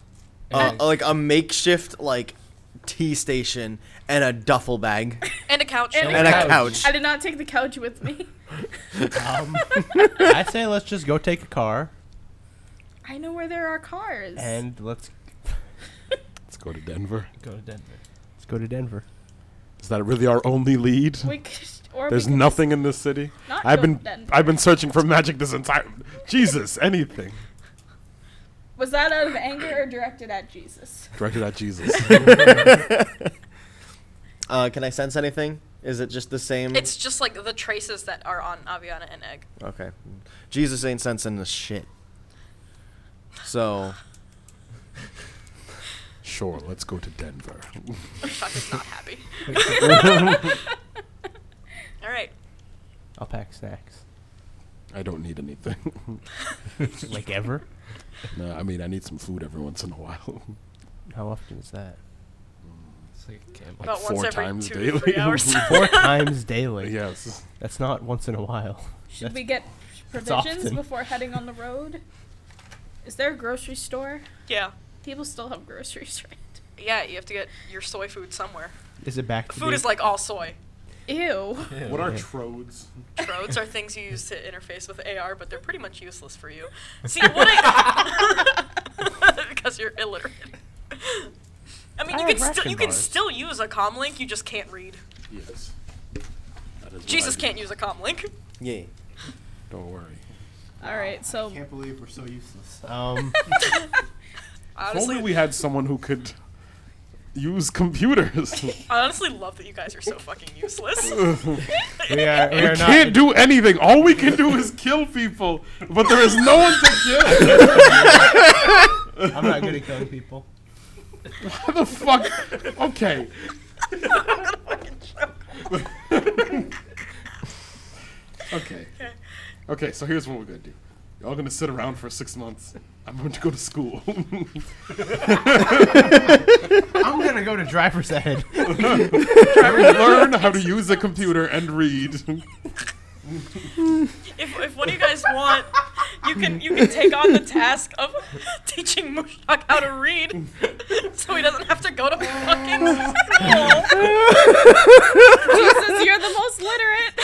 Speaker 2: And
Speaker 6: like a makeshift like tea station, and a duffel bag.
Speaker 1: And a couch.
Speaker 5: And
Speaker 6: And a couch.
Speaker 5: I did not take the couch with me.
Speaker 3: I say let's just go take a car
Speaker 5: I know where there are cars.
Speaker 3: and let's
Speaker 4: go to Denver.
Speaker 2: Go to Denver.
Speaker 3: go to Denver.
Speaker 4: Is that really our only lead?
Speaker 5: we could, or
Speaker 4: There's
Speaker 5: we could
Speaker 4: nothing in this city.
Speaker 5: not
Speaker 4: I've
Speaker 5: go
Speaker 4: been
Speaker 5: to Denver.
Speaker 4: I've been searching for magic this entire. Jesus, anything
Speaker 5: Was that out of anger or directed at Jesus?
Speaker 4: directed at Jesus.
Speaker 6: Can I sense anything? Is it just the same?
Speaker 1: It's just like the traces that are on Aviana and Egg.
Speaker 6: Okay. Jesus ain't sensing the shit. So,
Speaker 4: Sure, let's go to Denver.
Speaker 1: Chuck is not happy. All right.
Speaker 3: I'll pack snacks.
Speaker 4: I don't need anything.
Speaker 3: Like ever?
Speaker 4: No, I mean I need some food every once in a while.
Speaker 3: How often is that?
Speaker 2: It's like a camp.
Speaker 4: Like
Speaker 1: About once
Speaker 4: 4
Speaker 1: every
Speaker 4: times
Speaker 1: 2 to
Speaker 4: daily.
Speaker 1: 3 hours.
Speaker 3: 4 times daily.
Speaker 4: Yes.
Speaker 3: That's not once in a while.
Speaker 5: Should
Speaker 3: That's-
Speaker 5: we get
Speaker 3: that's
Speaker 5: provisions
Speaker 3: often.
Speaker 5: before heading on the road? Is there a grocery store?
Speaker 1: Yeah.
Speaker 5: People still have groceries, right?
Speaker 1: Yeah, you have to get your soy food somewhere.
Speaker 3: Is it back to
Speaker 1: Food is like all soy.
Speaker 5: Ew.
Speaker 4: What are
Speaker 3: Yeah.
Speaker 4: trodes?
Speaker 1: Trodes are things you use to interface with AR, but they're pretty much useless for you. See, what I... because you're illiterate. I mean,
Speaker 3: I
Speaker 1: you
Speaker 3: have
Speaker 1: can
Speaker 3: ration
Speaker 1: you can
Speaker 3: bars.
Speaker 1: still use a comlink, you just can't read.
Speaker 4: Yes. That is what
Speaker 1: Jesus
Speaker 4: I do.
Speaker 1: can't use a comlink.
Speaker 6: yeah.
Speaker 4: Don't worry.
Speaker 5: All right, so
Speaker 3: Can't believe we're so useless.
Speaker 4: If
Speaker 1: Honestly,
Speaker 4: only we had someone who could use computers.
Speaker 1: I honestly love that you guys are so fucking useless.
Speaker 3: we are
Speaker 4: We can't do anything. All we can do is kill people, but there is no one to kill.
Speaker 3: I'm not good at killing people.
Speaker 4: What the fuck? Okay. Okay.
Speaker 1: Okay.
Speaker 4: Okay, so here's what we're gonna do. You're all gonna sit around for 6 months. I'm going to go to school.
Speaker 3: I'm gonna go to driver's ed.
Speaker 4: Learn how to use a computer and read.
Speaker 1: If one of you guys want, you can take on the task of teaching Mushak how to read, so he doesn't have to go to fucking school.
Speaker 5: Jesus, you're the most literate.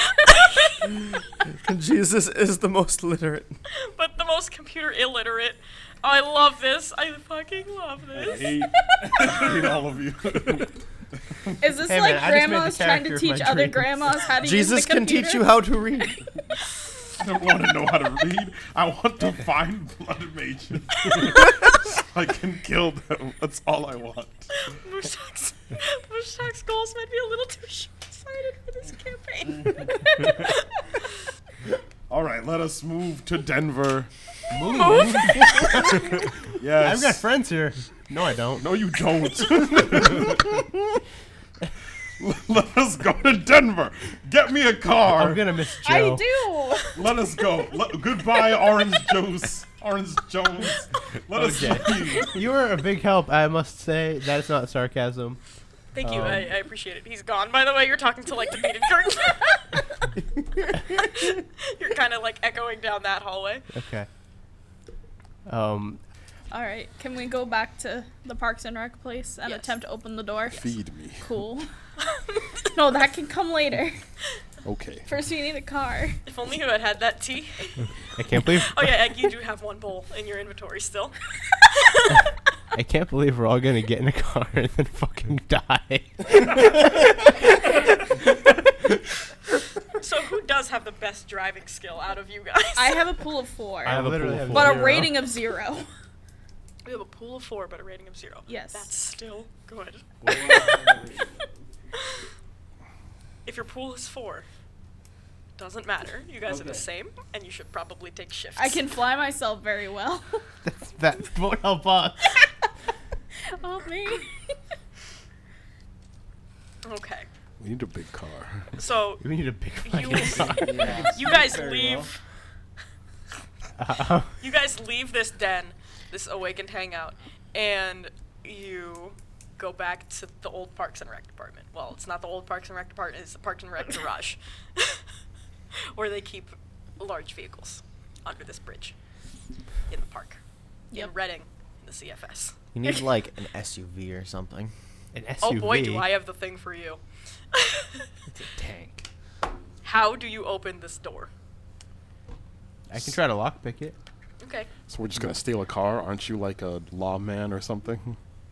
Speaker 6: Jesus is the most literate.
Speaker 1: But the most computer illiterate. Oh, I love this. I fucking love
Speaker 4: I
Speaker 1: this.
Speaker 4: hate all of you.
Speaker 5: Is this
Speaker 3: Hey,
Speaker 5: like
Speaker 3: man, I just made the
Speaker 5: grandmas trying to
Speaker 3: character of
Speaker 5: teach
Speaker 3: my
Speaker 5: other
Speaker 3: dreams.
Speaker 5: grandmas how to
Speaker 6: Jesus
Speaker 5: use the
Speaker 6: can
Speaker 5: computer?
Speaker 6: teach you how to read.
Speaker 4: I don't want to know how to read. I want to find blood mages. So I can kill them. That's all I want.
Speaker 1: Mushak's goals might be a little too short-sighted for this campaign.
Speaker 4: All right, let us move to Denver.
Speaker 1: Move?
Speaker 4: Yes.
Speaker 3: I've got friends here. No, I don't.
Speaker 4: No, you don't. Let us go to Denver. Get me a car.
Speaker 3: I'm gonna miss Joe.
Speaker 5: I do.
Speaker 4: Let us go. Goodbye, Orange Juice. Orange Jones. Let us
Speaker 3: Okay.
Speaker 4: leave.
Speaker 3: You were a big help, I must say. That is not sarcasm.
Speaker 1: Thank you. I appreciate it. He's gone, by the way. You're talking to, like, the beaded curtain. You're kind of, like, echoing down that hallway.
Speaker 3: Okay.
Speaker 5: All right, can we go back to the Parks and Rec place and
Speaker 1: Yes.
Speaker 5: attempt to open the door?
Speaker 4: Feed me.
Speaker 5: Cool. No, that can come later.
Speaker 4: Okay.
Speaker 5: First, we need a car.
Speaker 1: If only you had had that tea.
Speaker 3: I can't believe
Speaker 1: Oh, yeah, Egg, you do have one bowl in your inventory still.
Speaker 3: I can't believe we're all gonna get in a car and then fucking die.
Speaker 1: So who does have the best driving skill out of you guys?
Speaker 5: I have a pool of 4,
Speaker 3: I literally
Speaker 2: pool
Speaker 3: have
Speaker 2: full.
Speaker 5: but a
Speaker 3: zero.
Speaker 5: rating of 0.
Speaker 1: We have a pool of 4, but a rating of 0.
Speaker 5: Yes.
Speaker 1: That's still good. If your pool is 4, doesn't matter. You guys are the
Speaker 2: Okay.
Speaker 1: same, and you should probably take shifts.
Speaker 5: I can fly myself very well.
Speaker 3: That won't help us.
Speaker 5: Oh, me.
Speaker 1: Okay.
Speaker 4: We need a big car.
Speaker 1: So
Speaker 3: We need a big
Speaker 1: you,
Speaker 3: fucking car.
Speaker 1: you guys
Speaker 2: Very
Speaker 1: leave.
Speaker 3: Uh,
Speaker 1: You guys leave this den, this awakened hangout, and you go back to the old Parks and Rec department. Well, it's not the old Parks and Rec department, it's the Parks and Rec garage, where they keep large vehicles under this bridge in the park.
Speaker 5: Yep.
Speaker 1: In Reading, in the CFS.
Speaker 6: You need like an SUV or something.
Speaker 3: An SUV.
Speaker 1: Oh boy, do I have the thing for you.
Speaker 2: It's a tank.
Speaker 1: How do you open this door?
Speaker 3: I can try to lockpick it.
Speaker 1: Okay.
Speaker 4: So we're just gonna steal a car? Aren't you like a lawman or something?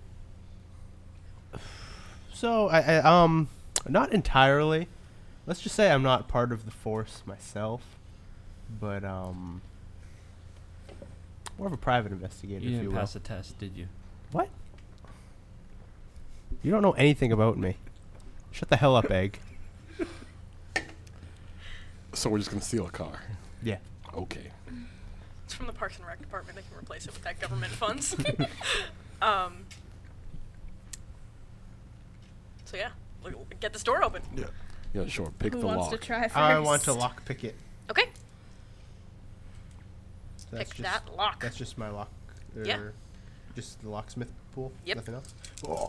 Speaker 3: So not entirely. Let's just say I'm not part of the force myself, but more of a private investigator,
Speaker 2: You
Speaker 3: if you
Speaker 2: didn't
Speaker 3: will.
Speaker 2: pass the test, did you?
Speaker 3: What? You don't know anything about me. Shut the hell up, Egg.
Speaker 4: So we're just gonna steal a car.
Speaker 3: Yeah.
Speaker 4: Okay.
Speaker 1: It's from the Parks and Rec department. They can replace it with that government funds. So yeah, get this door open.
Speaker 4: Yeah. Yeah, sure. Pick
Speaker 5: Who
Speaker 4: the
Speaker 5: wants
Speaker 4: lock.
Speaker 5: to try first?
Speaker 3: I want to lockpick it.
Speaker 1: Okay.
Speaker 3: That's
Speaker 1: Pick that lock.
Speaker 3: That's just my lock.
Speaker 1: Yeah.
Speaker 3: Just the locksmith pool.
Speaker 1: Yep.
Speaker 3: Nothing else. Oh,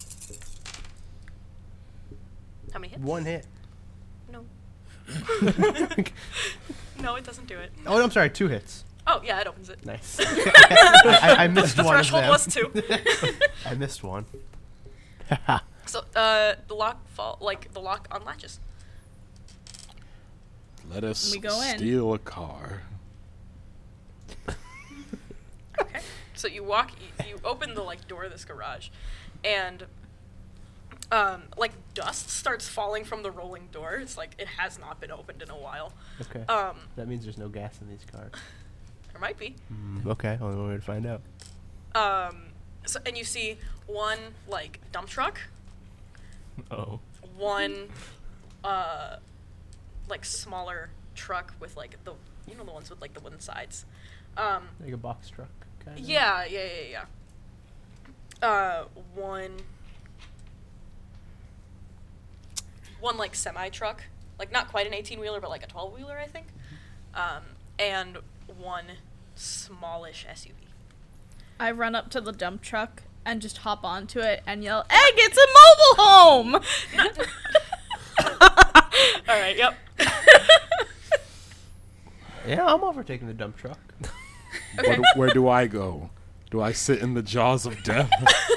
Speaker 1: How many hits?
Speaker 3: one hit.
Speaker 1: No. No, it doesn't do it.
Speaker 3: Oh, I'm sorry. 2 hits.
Speaker 1: Oh yeah, it opens it.
Speaker 3: Nice. I missed
Speaker 1: The
Speaker 3: one.
Speaker 1: threshold
Speaker 3: of them.
Speaker 1: was 2.
Speaker 3: I missed one.
Speaker 1: So the lock the lock unlatches.
Speaker 4: Let us
Speaker 5: We go in.
Speaker 4: steal a car.
Speaker 1: Okay. So you you open the door of this garage, and dust starts falling from the rolling door. It's like it has not been opened in a while.
Speaker 3: Okay. That means there's no gas in these cars.
Speaker 1: There might be.
Speaker 3: Okay. Only one way to find out.
Speaker 1: So and you see one dump truck,
Speaker 2: Oh.
Speaker 1: one smaller truck with the the ones with the wooden sides.
Speaker 3: Like a box truck. Kind of.
Speaker 1: Yeah. One semi truck, not quite an 18-wheeler, but a 12-wheeler, I think. And one smallish SUV.
Speaker 5: I run up to the dump truck and just hop onto it and yell, "Egg, it's a mobile home!"
Speaker 1: All right. Yep.
Speaker 3: Yeah, I'm overtaking the dump truck.
Speaker 1: Okay.
Speaker 4: Where do I go? Do I sit in the jaws of death?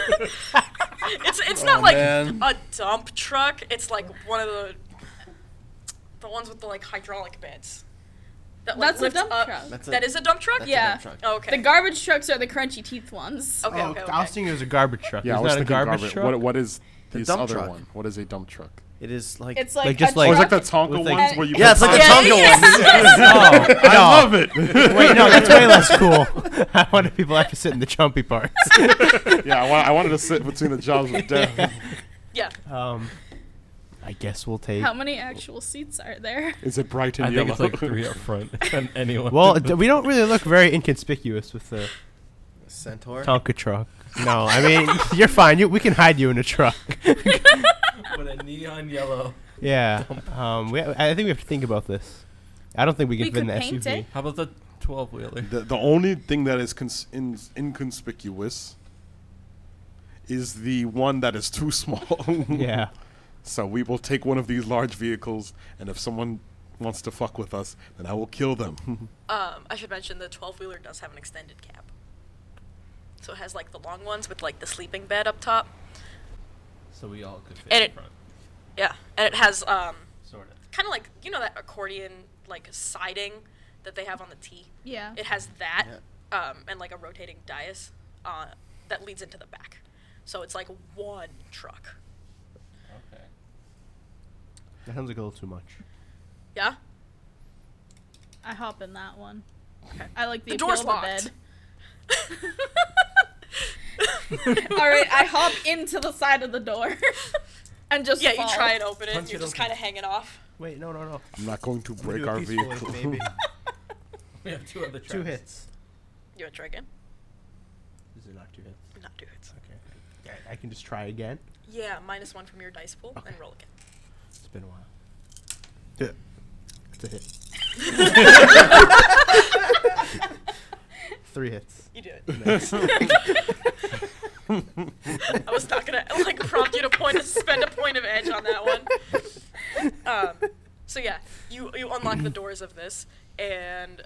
Speaker 1: It's not
Speaker 4: man.
Speaker 1: a dump truck. It's one of the ones with the hydraulic beds. That
Speaker 5: That's a
Speaker 1: lifts
Speaker 5: dump
Speaker 1: up.
Speaker 5: truck.
Speaker 1: That is a dump truck.
Speaker 6: That's a
Speaker 5: Yeah.
Speaker 6: dump truck.
Speaker 1: Oh, okay.
Speaker 5: The garbage trucks are the crunchy teeth ones.
Speaker 1: Okay.
Speaker 3: Oh,
Speaker 1: Okay.
Speaker 3: I was thinking it was a garbage truck.
Speaker 4: Yeah, I
Speaker 3: Isn't
Speaker 4: was
Speaker 3: that a
Speaker 4: thinking
Speaker 3: garbage truck?
Speaker 4: What is
Speaker 6: The
Speaker 4: this
Speaker 6: dump
Speaker 4: other
Speaker 6: truck.
Speaker 4: one? What is a dump truck?
Speaker 6: It is like
Speaker 5: It's
Speaker 3: Like,
Speaker 5: a
Speaker 3: just like-
Speaker 4: Oh, it's like
Speaker 5: truck.
Speaker 4: the Tonka
Speaker 3: With
Speaker 4: ones
Speaker 5: a-
Speaker 4: where you
Speaker 6: yeah, it's
Speaker 4: put
Speaker 6: like the
Speaker 1: Yeah,
Speaker 6: Tonka
Speaker 1: yeah.
Speaker 6: ones.
Speaker 3: Oh,
Speaker 4: I
Speaker 3: no.
Speaker 4: love it.
Speaker 3: Wait, no, that's way less cool. I wanted people to have to sit in the chumpy parts.
Speaker 4: Yeah, I wanted to sit between the jaws of death.
Speaker 1: Yeah.
Speaker 3: I guess we'll take.
Speaker 5: How many actual seats are there?
Speaker 4: Is it bright and
Speaker 2: I
Speaker 4: yellow?
Speaker 2: think it's 3 up front. And anyone.
Speaker 3: Well, we don't really look very inconspicuous with the
Speaker 6: Centaur.
Speaker 3: Tonka truck. No, I mean you're fine. We can hide you in a truck.
Speaker 2: With a neon yellow.
Speaker 3: Yeah. I think we have to think about this. I don't think we can
Speaker 5: We
Speaker 3: fit in the
Speaker 5: could paint
Speaker 3: SUV.
Speaker 5: it.
Speaker 2: How about the 12-wheeler?
Speaker 4: The only thing that is inconspicuous is the one that is too small.
Speaker 3: Yeah.
Speaker 4: So we will take one of these large vehicles, and if someone wants to fuck with us, then I will kill them.
Speaker 1: I should mention the 12-wheeler does have an extended cab. So it has the long ones with the sleeping bed up top.
Speaker 2: So we all could fit
Speaker 1: And
Speaker 2: in
Speaker 1: it-
Speaker 2: front.
Speaker 1: Yeah, and it has
Speaker 2: Sort of.
Speaker 1: kind of that accordion siding that they have on the T.
Speaker 5: Yeah.
Speaker 1: It has that and a rotating dais that leads into the back. So it's one truck.
Speaker 2: Okay.
Speaker 3: That sounds like a little too much.
Speaker 1: Yeah.
Speaker 5: I hop in that one.
Speaker 1: Okay.
Speaker 5: I like the
Speaker 1: The
Speaker 5: appeal
Speaker 1: door's
Speaker 5: of the
Speaker 1: locked.
Speaker 5: bed. All right, I hop into the side of the door and just
Speaker 1: Yeah,
Speaker 5: fall.
Speaker 1: you try and open it.
Speaker 2: Punch
Speaker 1: You're
Speaker 2: it
Speaker 1: just
Speaker 2: open.
Speaker 1: kind of hanging off.
Speaker 3: Wait, no.
Speaker 4: I'm not going to break
Speaker 3: Do a
Speaker 4: our
Speaker 3: peacefully,
Speaker 4: vehicle.
Speaker 3: baby.
Speaker 2: We have 2 other tracks.
Speaker 3: 2 hits.
Speaker 1: You want to try again?
Speaker 3: Is it not 2 hits?
Speaker 1: Not 2 hits.
Speaker 3: Okay. I can just try again.
Speaker 1: Yeah, -1 from your dice pool and roll again.
Speaker 3: It's been a while. Yeah. It's a hit. 3 hits.
Speaker 1: You do it.
Speaker 3: Nice.
Speaker 1: I was not gonna prompt you to spend a point of edge on that one. So yeah, you unlock the doors of this, and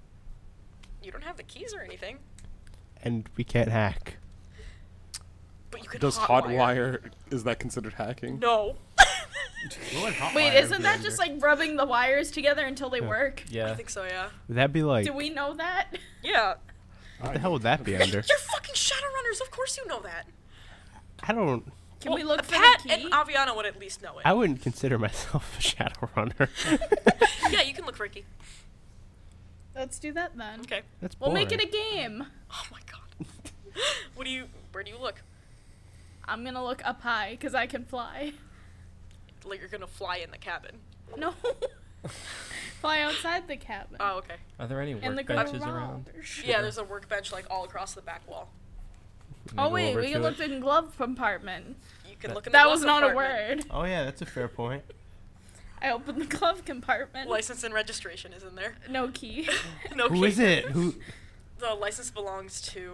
Speaker 1: you don't have the keys or anything.
Speaker 3: And we can't hack.
Speaker 1: but you can
Speaker 4: Does hot wire, is that considered hacking?
Speaker 1: No.
Speaker 5: Wait, isn't that just like rubbing the wires together until they work?
Speaker 2: Yeah.
Speaker 1: I think so, yeah.
Speaker 3: Would that be like?
Speaker 5: Do we know that?
Speaker 1: Yeah.
Speaker 3: What the hell would that be under?
Speaker 1: You're fucking Shadowrunners, of course you know that.
Speaker 3: I don't.
Speaker 5: Can we look for
Speaker 1: Pat
Speaker 5: the key?
Speaker 1: and Aviana would at least know it.
Speaker 3: I wouldn't consider myself a Shadowrunner.
Speaker 1: Yeah, you can look for a key.
Speaker 5: Let's do that then.
Speaker 1: Okay.
Speaker 3: That's
Speaker 5: We'll
Speaker 3: boring.
Speaker 5: make it a game.
Speaker 1: Oh my god. Where do you look?
Speaker 5: I'm gonna look up high because I can fly.
Speaker 1: Like you're gonna fly in the cabin.
Speaker 5: No. Fly outside the cabin.
Speaker 1: Oh, okay.
Speaker 2: Are there any
Speaker 5: In the
Speaker 2: workbenches around?
Speaker 5: garage.
Speaker 1: Yeah, there's a workbench like all across the back wall.
Speaker 2: Can
Speaker 5: Oh
Speaker 2: we go
Speaker 5: wait,
Speaker 2: over
Speaker 5: we
Speaker 2: to
Speaker 5: can
Speaker 2: it?
Speaker 5: look in glove compartment.
Speaker 1: You can look in the
Speaker 5: That
Speaker 1: glove
Speaker 5: was not a
Speaker 1: compartment.
Speaker 5: word.
Speaker 3: Oh yeah, that's a fair point.
Speaker 5: I opened the glove compartment.
Speaker 1: License and registration is in there.
Speaker 5: No key.
Speaker 1: No
Speaker 3: Who
Speaker 1: key.
Speaker 3: is it? Who?
Speaker 1: The license belongs to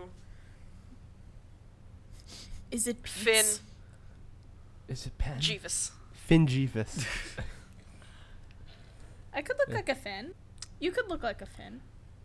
Speaker 5: Is it
Speaker 1: Finn
Speaker 5: Pete's?
Speaker 2: Is it Pen?
Speaker 1: Jeeves.
Speaker 3: Finn Jeeves.
Speaker 5: I could look like a Finn. You could look like a Finn.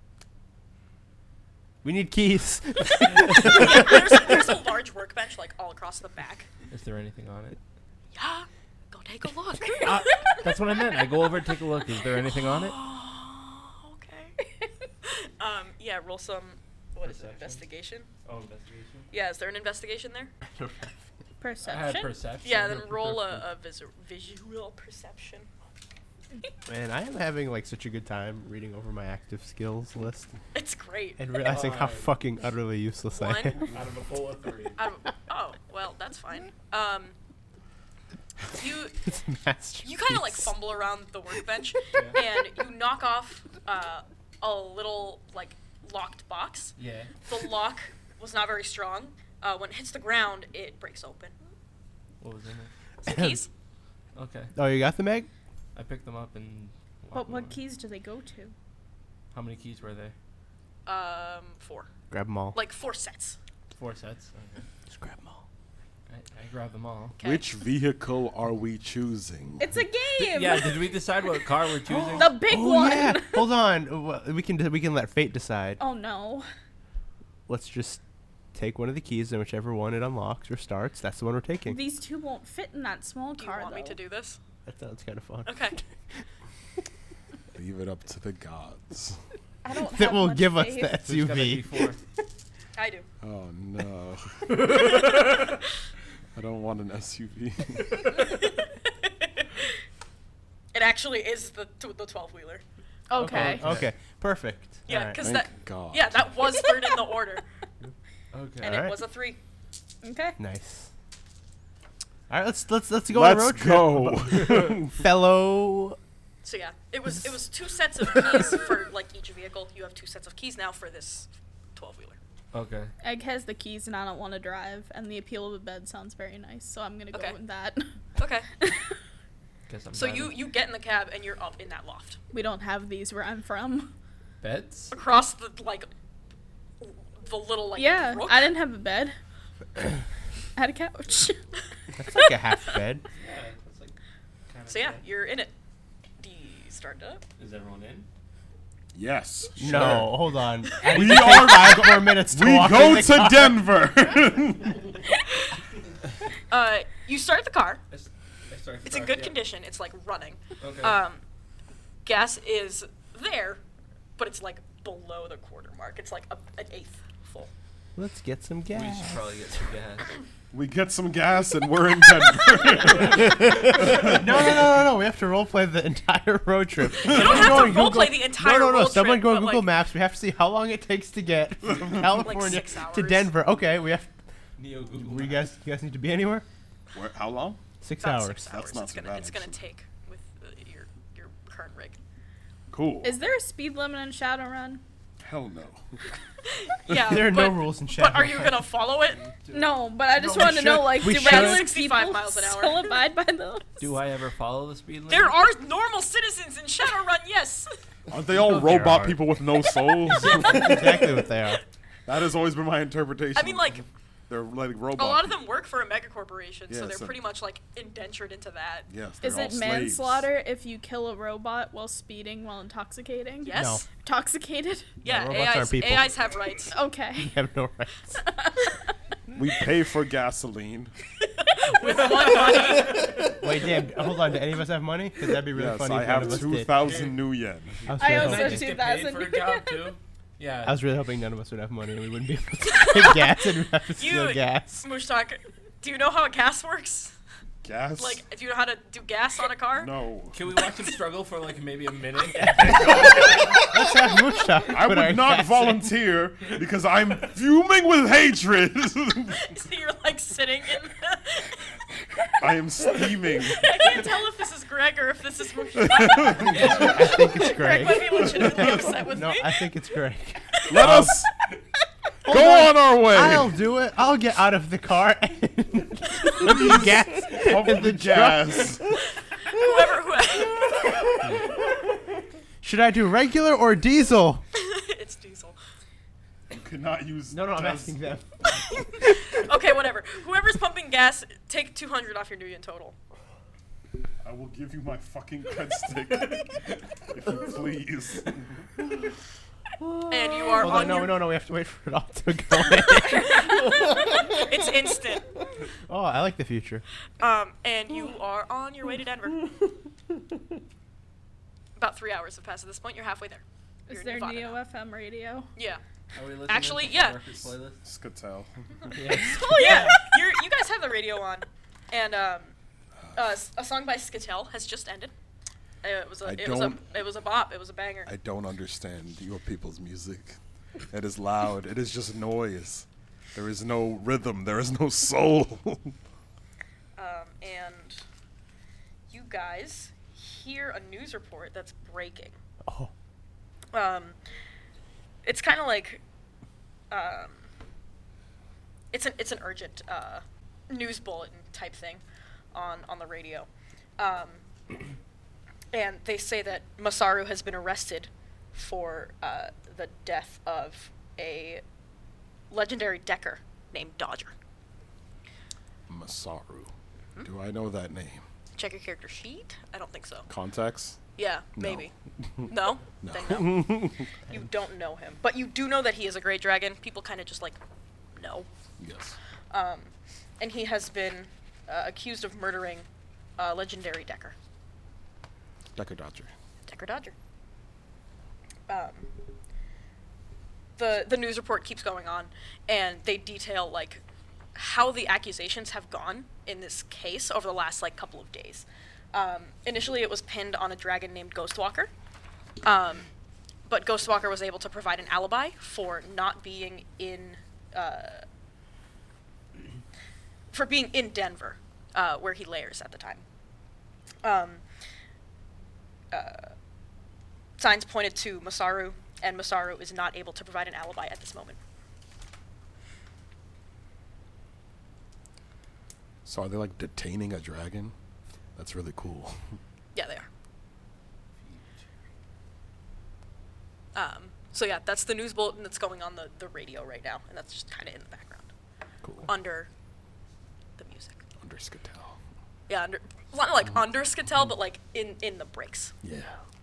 Speaker 3: We need keys.
Speaker 1: Yeah, there's a large workbench like all across the back.
Speaker 2: Is there anything on it?
Speaker 1: Yeah, go take a look.
Speaker 2: That's what I meant. I go over and take a look. Is there anything on it?
Speaker 1: Okay. Yeah, roll some. What is it?
Speaker 2: Perception?
Speaker 1: Investigation.
Speaker 2: Oh, investigation.
Speaker 1: Yeah, is there an investigation there?
Speaker 2: I
Speaker 5: Perception.
Speaker 2: had perception.
Speaker 1: Yeah, then roll a visual perception.
Speaker 3: Man, I am having like such a good time reading over my active skills list
Speaker 1: It's great.
Speaker 3: and realizing how
Speaker 2: Fine.
Speaker 3: fucking utterly useless I
Speaker 1: One.
Speaker 3: am.
Speaker 2: Out of a full of 3.
Speaker 1: Oh, well, that's fine. You
Speaker 3: It's a masterpiece.
Speaker 1: you kind of like fumble around the workbench and you knock off a little like locked box.
Speaker 2: Yeah.
Speaker 1: The lock was not very strong. When it hits the ground, it breaks open.
Speaker 2: What was in it?
Speaker 1: Some keys.
Speaker 2: Okay.
Speaker 3: Oh, you got the Meg?
Speaker 2: I picked them up and.
Speaker 5: But
Speaker 2: walked
Speaker 5: what
Speaker 2: away.
Speaker 5: keys do they go to?
Speaker 2: How many keys were there?
Speaker 1: 4.
Speaker 3: Grab them all.
Speaker 1: Like 4 sets.
Speaker 2: 4 sets. Okay.
Speaker 3: Just grab them all.
Speaker 2: I grabbed them all.
Speaker 1: 'Kay.
Speaker 4: Which vehicle are we choosing?
Speaker 5: It's a game.
Speaker 2: Yeah. Did we decide what car we're choosing?
Speaker 5: The big
Speaker 3: Oh
Speaker 5: one.
Speaker 3: yeah. Hold on. We can let fate decide.
Speaker 5: Oh no.
Speaker 3: Let's just take one of the keys and whichever one it unlocks or starts, that's the one we're taking.
Speaker 5: These two won't fit in that small
Speaker 1: Do you
Speaker 5: car
Speaker 1: want me
Speaker 5: though.
Speaker 1: to do this?
Speaker 3: That sounds kind of fun.
Speaker 1: Okay.
Speaker 4: Leave it up to the gods.
Speaker 5: I don't
Speaker 3: That
Speaker 5: have
Speaker 3: will
Speaker 5: much
Speaker 3: give us
Speaker 5: faith.
Speaker 3: the
Speaker 2: Who's got a
Speaker 3: SUV.
Speaker 2: D4?
Speaker 1: I do.
Speaker 4: Oh no. I don't want an SUV.
Speaker 1: It actually is the 12-wheeler.
Speaker 5: Okay.
Speaker 3: Okay, perfect.
Speaker 1: Yeah,
Speaker 3: Alright.
Speaker 1: because
Speaker 4: Thank God.
Speaker 1: that was third in the order,
Speaker 2: Okay.
Speaker 1: and
Speaker 3: Alright.
Speaker 1: it was a 3.
Speaker 5: Okay.
Speaker 3: Nice. All right, let's go on a road
Speaker 4: Let's
Speaker 3: trip,
Speaker 4: go.
Speaker 3: fellow.
Speaker 1: So yeah, it was 2 sets of keys for like each vehicle. You have 2 sets of keys now for this 12-wheeler.
Speaker 2: Okay.
Speaker 5: Egg has the keys and I don't want to drive, and the appeal of a bed sounds very nice, so I'm gonna go
Speaker 1: Okay.
Speaker 5: with that.
Speaker 1: Okay.
Speaker 2: Guess I'm
Speaker 1: So
Speaker 2: driving.
Speaker 1: you get in the cab and you're up in that loft
Speaker 5: We don't have these where I'm from.
Speaker 2: Beds?
Speaker 1: across the the little like
Speaker 5: Yeah,
Speaker 1: brook.
Speaker 5: I didn't have a bed. I had a couch.
Speaker 3: That's like a half bed.
Speaker 2: Yeah. That's like kind of.
Speaker 1: So yeah, you're in it. Do you start it up?
Speaker 2: Is everyone in?
Speaker 4: Yes.
Speaker 3: No, hold on. I
Speaker 4: We
Speaker 3: need to take
Speaker 4: are-
Speaker 3: 5 more minutes to
Speaker 4: We
Speaker 3: walk
Speaker 4: go
Speaker 3: in the
Speaker 4: to
Speaker 3: car.
Speaker 4: Denver.
Speaker 1: You start the car.
Speaker 2: I start the
Speaker 1: It's in
Speaker 2: car,
Speaker 1: good
Speaker 2: yeah.
Speaker 1: condition. It's like running.
Speaker 2: Okay.
Speaker 1: Gas is there, but it's like below the quarter mark. It's like an eighth full.
Speaker 3: Let's get some
Speaker 2: we
Speaker 3: gas.
Speaker 2: should probably get some gas.
Speaker 4: We get some gas and we're in Denver.
Speaker 3: No. We have to roleplay the entire road trip.
Speaker 1: You don't have to roleplay the entire
Speaker 3: No.
Speaker 1: road
Speaker 3: Someone
Speaker 1: trip,
Speaker 3: go on
Speaker 1: but,
Speaker 3: Google
Speaker 1: like-
Speaker 3: Maps. We have to see how long it takes to get from California
Speaker 1: 6
Speaker 3: to
Speaker 1: hours.
Speaker 3: Denver. Okay, we have.
Speaker 2: Neo Google.
Speaker 3: You guys need to be anywhere?
Speaker 4: How long?
Speaker 3: 6
Speaker 1: About
Speaker 3: hours.
Speaker 1: 6 hours.
Speaker 4: That's not
Speaker 1: it's
Speaker 4: so
Speaker 1: gonna
Speaker 4: bad,
Speaker 1: it's gonna
Speaker 4: actually.
Speaker 1: take with your current rig.
Speaker 4: Cool.
Speaker 5: Is there a speed limit in Shadowrun?
Speaker 4: Hell no.
Speaker 1: Yeah.
Speaker 3: There are no
Speaker 1: but-
Speaker 3: rules in
Speaker 1: But are
Speaker 3: Shadowrun.
Speaker 1: you gonna follow it?
Speaker 5: No, but I just
Speaker 3: No, we
Speaker 5: wanted to know,
Speaker 3: should-
Speaker 5: like,
Speaker 3: we
Speaker 5: do
Speaker 3: should.
Speaker 5: regular
Speaker 1: 65
Speaker 5: people
Speaker 1: miles an hour.
Speaker 5: still abide by those?
Speaker 2: Do I ever follow the speed limit?
Speaker 1: There are normal citizens in Shadowrun. Yes.
Speaker 4: Aren't they all
Speaker 3: No, there
Speaker 4: robot
Speaker 3: aren't.
Speaker 4: people with no souls?
Speaker 3: That's exactly what they are.
Speaker 4: That has always been my interpretation.
Speaker 1: I mean, like,
Speaker 4: they're like
Speaker 1: a
Speaker 4: robots.
Speaker 1: lot of them work for a mega corporation, so
Speaker 4: Yeah,
Speaker 1: they're
Speaker 4: so-
Speaker 1: pretty much like indentured into that.
Speaker 4: Yes, they're
Speaker 5: Is
Speaker 4: all
Speaker 5: it
Speaker 4: slaves.
Speaker 5: manslaughter if you kill a robot while speeding while intoxicating?
Speaker 1: Yes.
Speaker 5: Intoxicated?
Speaker 1: Yeah.
Speaker 3: No, robots aren't people.
Speaker 1: AIs have rights.
Speaker 5: Okay.
Speaker 3: You have no rights.
Speaker 4: We pay for gasoline.
Speaker 1: With one money.
Speaker 3: Wait, damn. Hold on. Do any of us have money? Because that'd be really
Speaker 4: Yes,
Speaker 3: funny.
Speaker 4: I
Speaker 3: if one
Speaker 4: have
Speaker 3: of us did.
Speaker 4: 2,000 new yen.
Speaker 3: I was
Speaker 5: I
Speaker 3: really
Speaker 5: also
Speaker 3: hoping-
Speaker 2: Just get
Speaker 5: 2,000.
Speaker 2: paid for a job too. Yeah.
Speaker 3: I was really hoping none of us would have money and we wouldn't be able to get gas and we'd have to steal
Speaker 1: You,
Speaker 3: gas.
Speaker 1: Mushtak, do you know how a gas works?
Speaker 4: Gas?
Speaker 1: Like, do you know how to do gas on a car?
Speaker 4: No.
Speaker 2: Can we watch him struggle for like maybe a minute?
Speaker 3: Let's have Mushtak
Speaker 4: I
Speaker 3: put our
Speaker 4: would not
Speaker 3: gas in.
Speaker 4: volunteer because I'm fuming with hatred.
Speaker 1: So you're like sitting in.
Speaker 4: I am steaming.
Speaker 1: I can't tell if this is Greg or if this is Mushtak.
Speaker 3: I think it's
Speaker 1: Greg
Speaker 3: Greg.
Speaker 1: might be legitimately upset with
Speaker 3: No,
Speaker 1: me.
Speaker 3: I think it's Greg.
Speaker 4: Let us go on our way.
Speaker 3: I'll do it. I'll get out of the car and put the gas
Speaker 4: Pump
Speaker 3: in the
Speaker 4: the
Speaker 3: truck.
Speaker 4: gas.
Speaker 1: Whoever.
Speaker 3: Should I do regular or diesel?
Speaker 1: It's Diesel.
Speaker 4: You cannot use.
Speaker 3: No, I'm
Speaker 4: gas.
Speaker 3: asking them.
Speaker 1: Okay, whatever. Whoever's pumping gas, take 200 off your New Yen total.
Speaker 4: I will give you my fucking breadstick if you please.
Speaker 1: And you are
Speaker 3: Hold
Speaker 1: on
Speaker 3: on, no,
Speaker 1: your.
Speaker 3: no, we have to wait for it all to go in.
Speaker 1: It's instant.
Speaker 3: Oh, I like the future.
Speaker 1: And you are on your way to Denver. About 3 hours have passed at this point. You're halfway there. You're
Speaker 5: Is
Speaker 1: in
Speaker 5: there
Speaker 1: Nevada
Speaker 5: Neo
Speaker 1: now.
Speaker 5: FM radio?
Speaker 1: Yeah.
Speaker 2: Are we listening
Speaker 1: Actually,
Speaker 2: to
Speaker 1: yeah.
Speaker 2: Marcus playlist?
Speaker 4: Skatel.
Speaker 1: Oh yeah. You guys have the radio on, and a song by Skatel has just ended. It was a bop. It was a banger.
Speaker 4: I don't understand your people's music. It is loud. It is just noise. There is no rhythm. There is no soul.
Speaker 1: And you guys hear a news report that's breaking.
Speaker 3: Oh.
Speaker 1: It's kind of like, it's an urgent news bulletin type thing on the radio, and they say that Masaru has been arrested for the death of a legendary decker named Dodger.
Speaker 4: Masaru. Do I know that name?
Speaker 1: Check your character sheet. I don't think so.
Speaker 4: Context?
Speaker 1: Yeah,
Speaker 4: No.
Speaker 1: maybe. No?
Speaker 4: No.
Speaker 1: Then no. You don't know him. But you do know that he is a great dragon. People kind of just like know.
Speaker 4: Yes.
Speaker 1: And he has been accused of murdering legendary Decker.
Speaker 4: Decker Dodger.
Speaker 1: Decker Dodger. The news report keeps going on, and they detail like how the accusations have gone in this case over the last like couple of days. Initially, it was pinned on a dragon named Ghostwalker, but Ghostwalker was able to provide an alibi for not being in for being in Denver, where he lairs at the time. Signs pointed to Masaru, and Masaru is not able to provide an alibi at this moment.
Speaker 4: So are they like detaining a dragon? That's really cool.
Speaker 1: Yeah, they are. So yeah, that's the news bulletin that's going on the radio right now, and that's just kind of in the background,
Speaker 4: Cool.
Speaker 1: under the music.
Speaker 4: Under Skatel.
Speaker 1: Yeah, not like under Skatel, but like in the breaks.
Speaker 4: Yeah.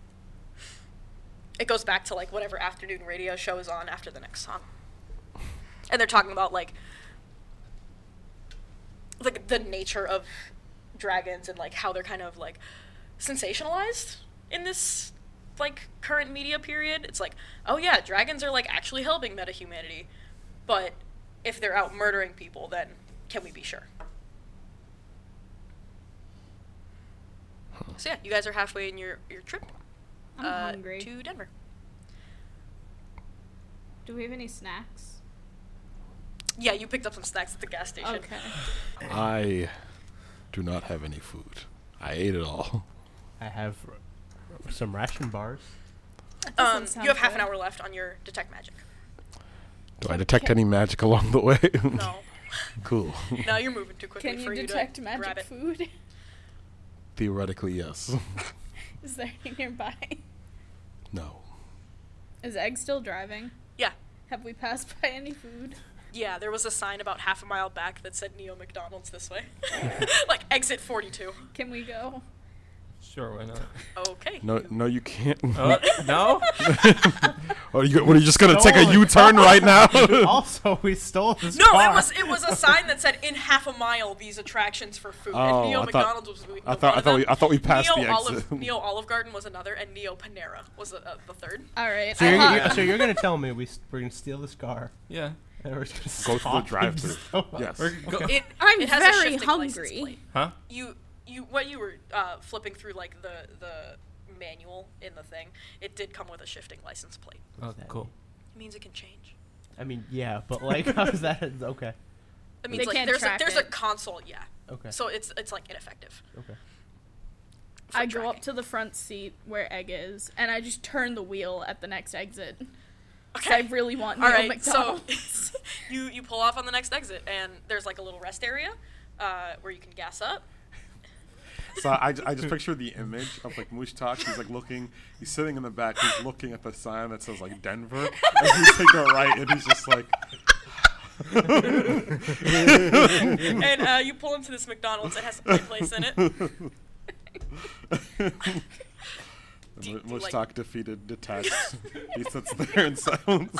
Speaker 1: It goes back to like whatever afternoon radio show is on after the next song, and they're talking about like the nature of dragons and like how they're kind of like sensationalized in this like current media period. It's like, oh yeah, dragons are like actually helping meta-humanity, but if they're out murdering people, then can we be sure? So yeah, you guys are halfway in your trip
Speaker 5: I'm hungry.
Speaker 1: to Denver.
Speaker 5: Do we have any snacks?
Speaker 1: Yeah, you picked up some snacks at the gas station.
Speaker 5: Okay.
Speaker 4: I do not have any food. I ate it all.
Speaker 3: I have some ration bars.
Speaker 5: That doesn't sound
Speaker 1: You have half an
Speaker 5: good.
Speaker 1: hour left on your detect magic.
Speaker 4: Do I detect any magic along the way?
Speaker 1: No.
Speaker 4: Cool.
Speaker 1: No, you're moving too quickly
Speaker 5: Can
Speaker 1: for
Speaker 5: you
Speaker 1: you
Speaker 5: detect
Speaker 1: to grab
Speaker 5: magic
Speaker 1: it.
Speaker 5: food?
Speaker 4: Theoretically, yes.
Speaker 5: Is there any nearby?
Speaker 4: No.
Speaker 5: Is Egg still driving?
Speaker 1: Yeah.
Speaker 5: Have we passed by any food?
Speaker 1: Yeah, there was a sign about half a mile back that said Neo McDonald's this way. Like exit 42.
Speaker 5: Can we go?
Speaker 2: Sure, why not?
Speaker 1: Okay.
Speaker 4: No, you can't.
Speaker 2: No?
Speaker 4: What are you just gonna take a
Speaker 3: No,
Speaker 4: U-turn right now?
Speaker 3: Also, we stole this
Speaker 1: No,
Speaker 3: car.
Speaker 1: it was a sign that said in half a mile these attractions for food.
Speaker 4: Oh,
Speaker 1: and Neo
Speaker 4: I thought-
Speaker 1: McDonald's was
Speaker 4: I thought we passed the exit.
Speaker 1: Neo Olive Garden was another, and Neo Panera was the third.
Speaker 5: All right.
Speaker 3: So you're gonna tell me we're gonna steal this car
Speaker 2: Yeah.
Speaker 3: and we're just gonna
Speaker 4: Go to the
Speaker 3: stop and
Speaker 4: drive-thru.
Speaker 3: steal it?
Speaker 4: Yes.
Speaker 5: I'm
Speaker 1: It has a
Speaker 5: very
Speaker 1: shifting license
Speaker 5: hungry.
Speaker 1: plate.
Speaker 2: Huh?
Speaker 1: You what you were flipping through like the manual in the thing. It did come with a shifting license plate.
Speaker 2: Oh, cool.
Speaker 1: It means it can change.
Speaker 3: I mean, yeah, but like, how is that? Okay.
Speaker 1: It means
Speaker 5: They
Speaker 1: like
Speaker 5: can't
Speaker 1: there's
Speaker 5: track
Speaker 1: a
Speaker 5: it.
Speaker 1: console, yeah.
Speaker 3: Okay.
Speaker 1: So it's like ineffective.
Speaker 3: Okay.
Speaker 1: for
Speaker 5: I go up
Speaker 1: tracking.
Speaker 5: to the front seat where Egg is, and I just turn the wheel at the next exit. 'Cause
Speaker 1: Okay.
Speaker 5: I really want
Speaker 1: All
Speaker 5: Neo
Speaker 1: right,
Speaker 5: McDonald's.
Speaker 1: so you pull off on the next exit, and there's like a little rest area where you can gas up.
Speaker 4: So I just picture the image of like Mushtak. He's like he's sitting in the back. He's looking at the sign that says like Denver. And he's taking a right, and he's just like.
Speaker 1: And you pull into this McDonald's. It has a play place in it. Do you
Speaker 4: Mushtak
Speaker 1: like-
Speaker 4: defeated, detached. He sits there in silence.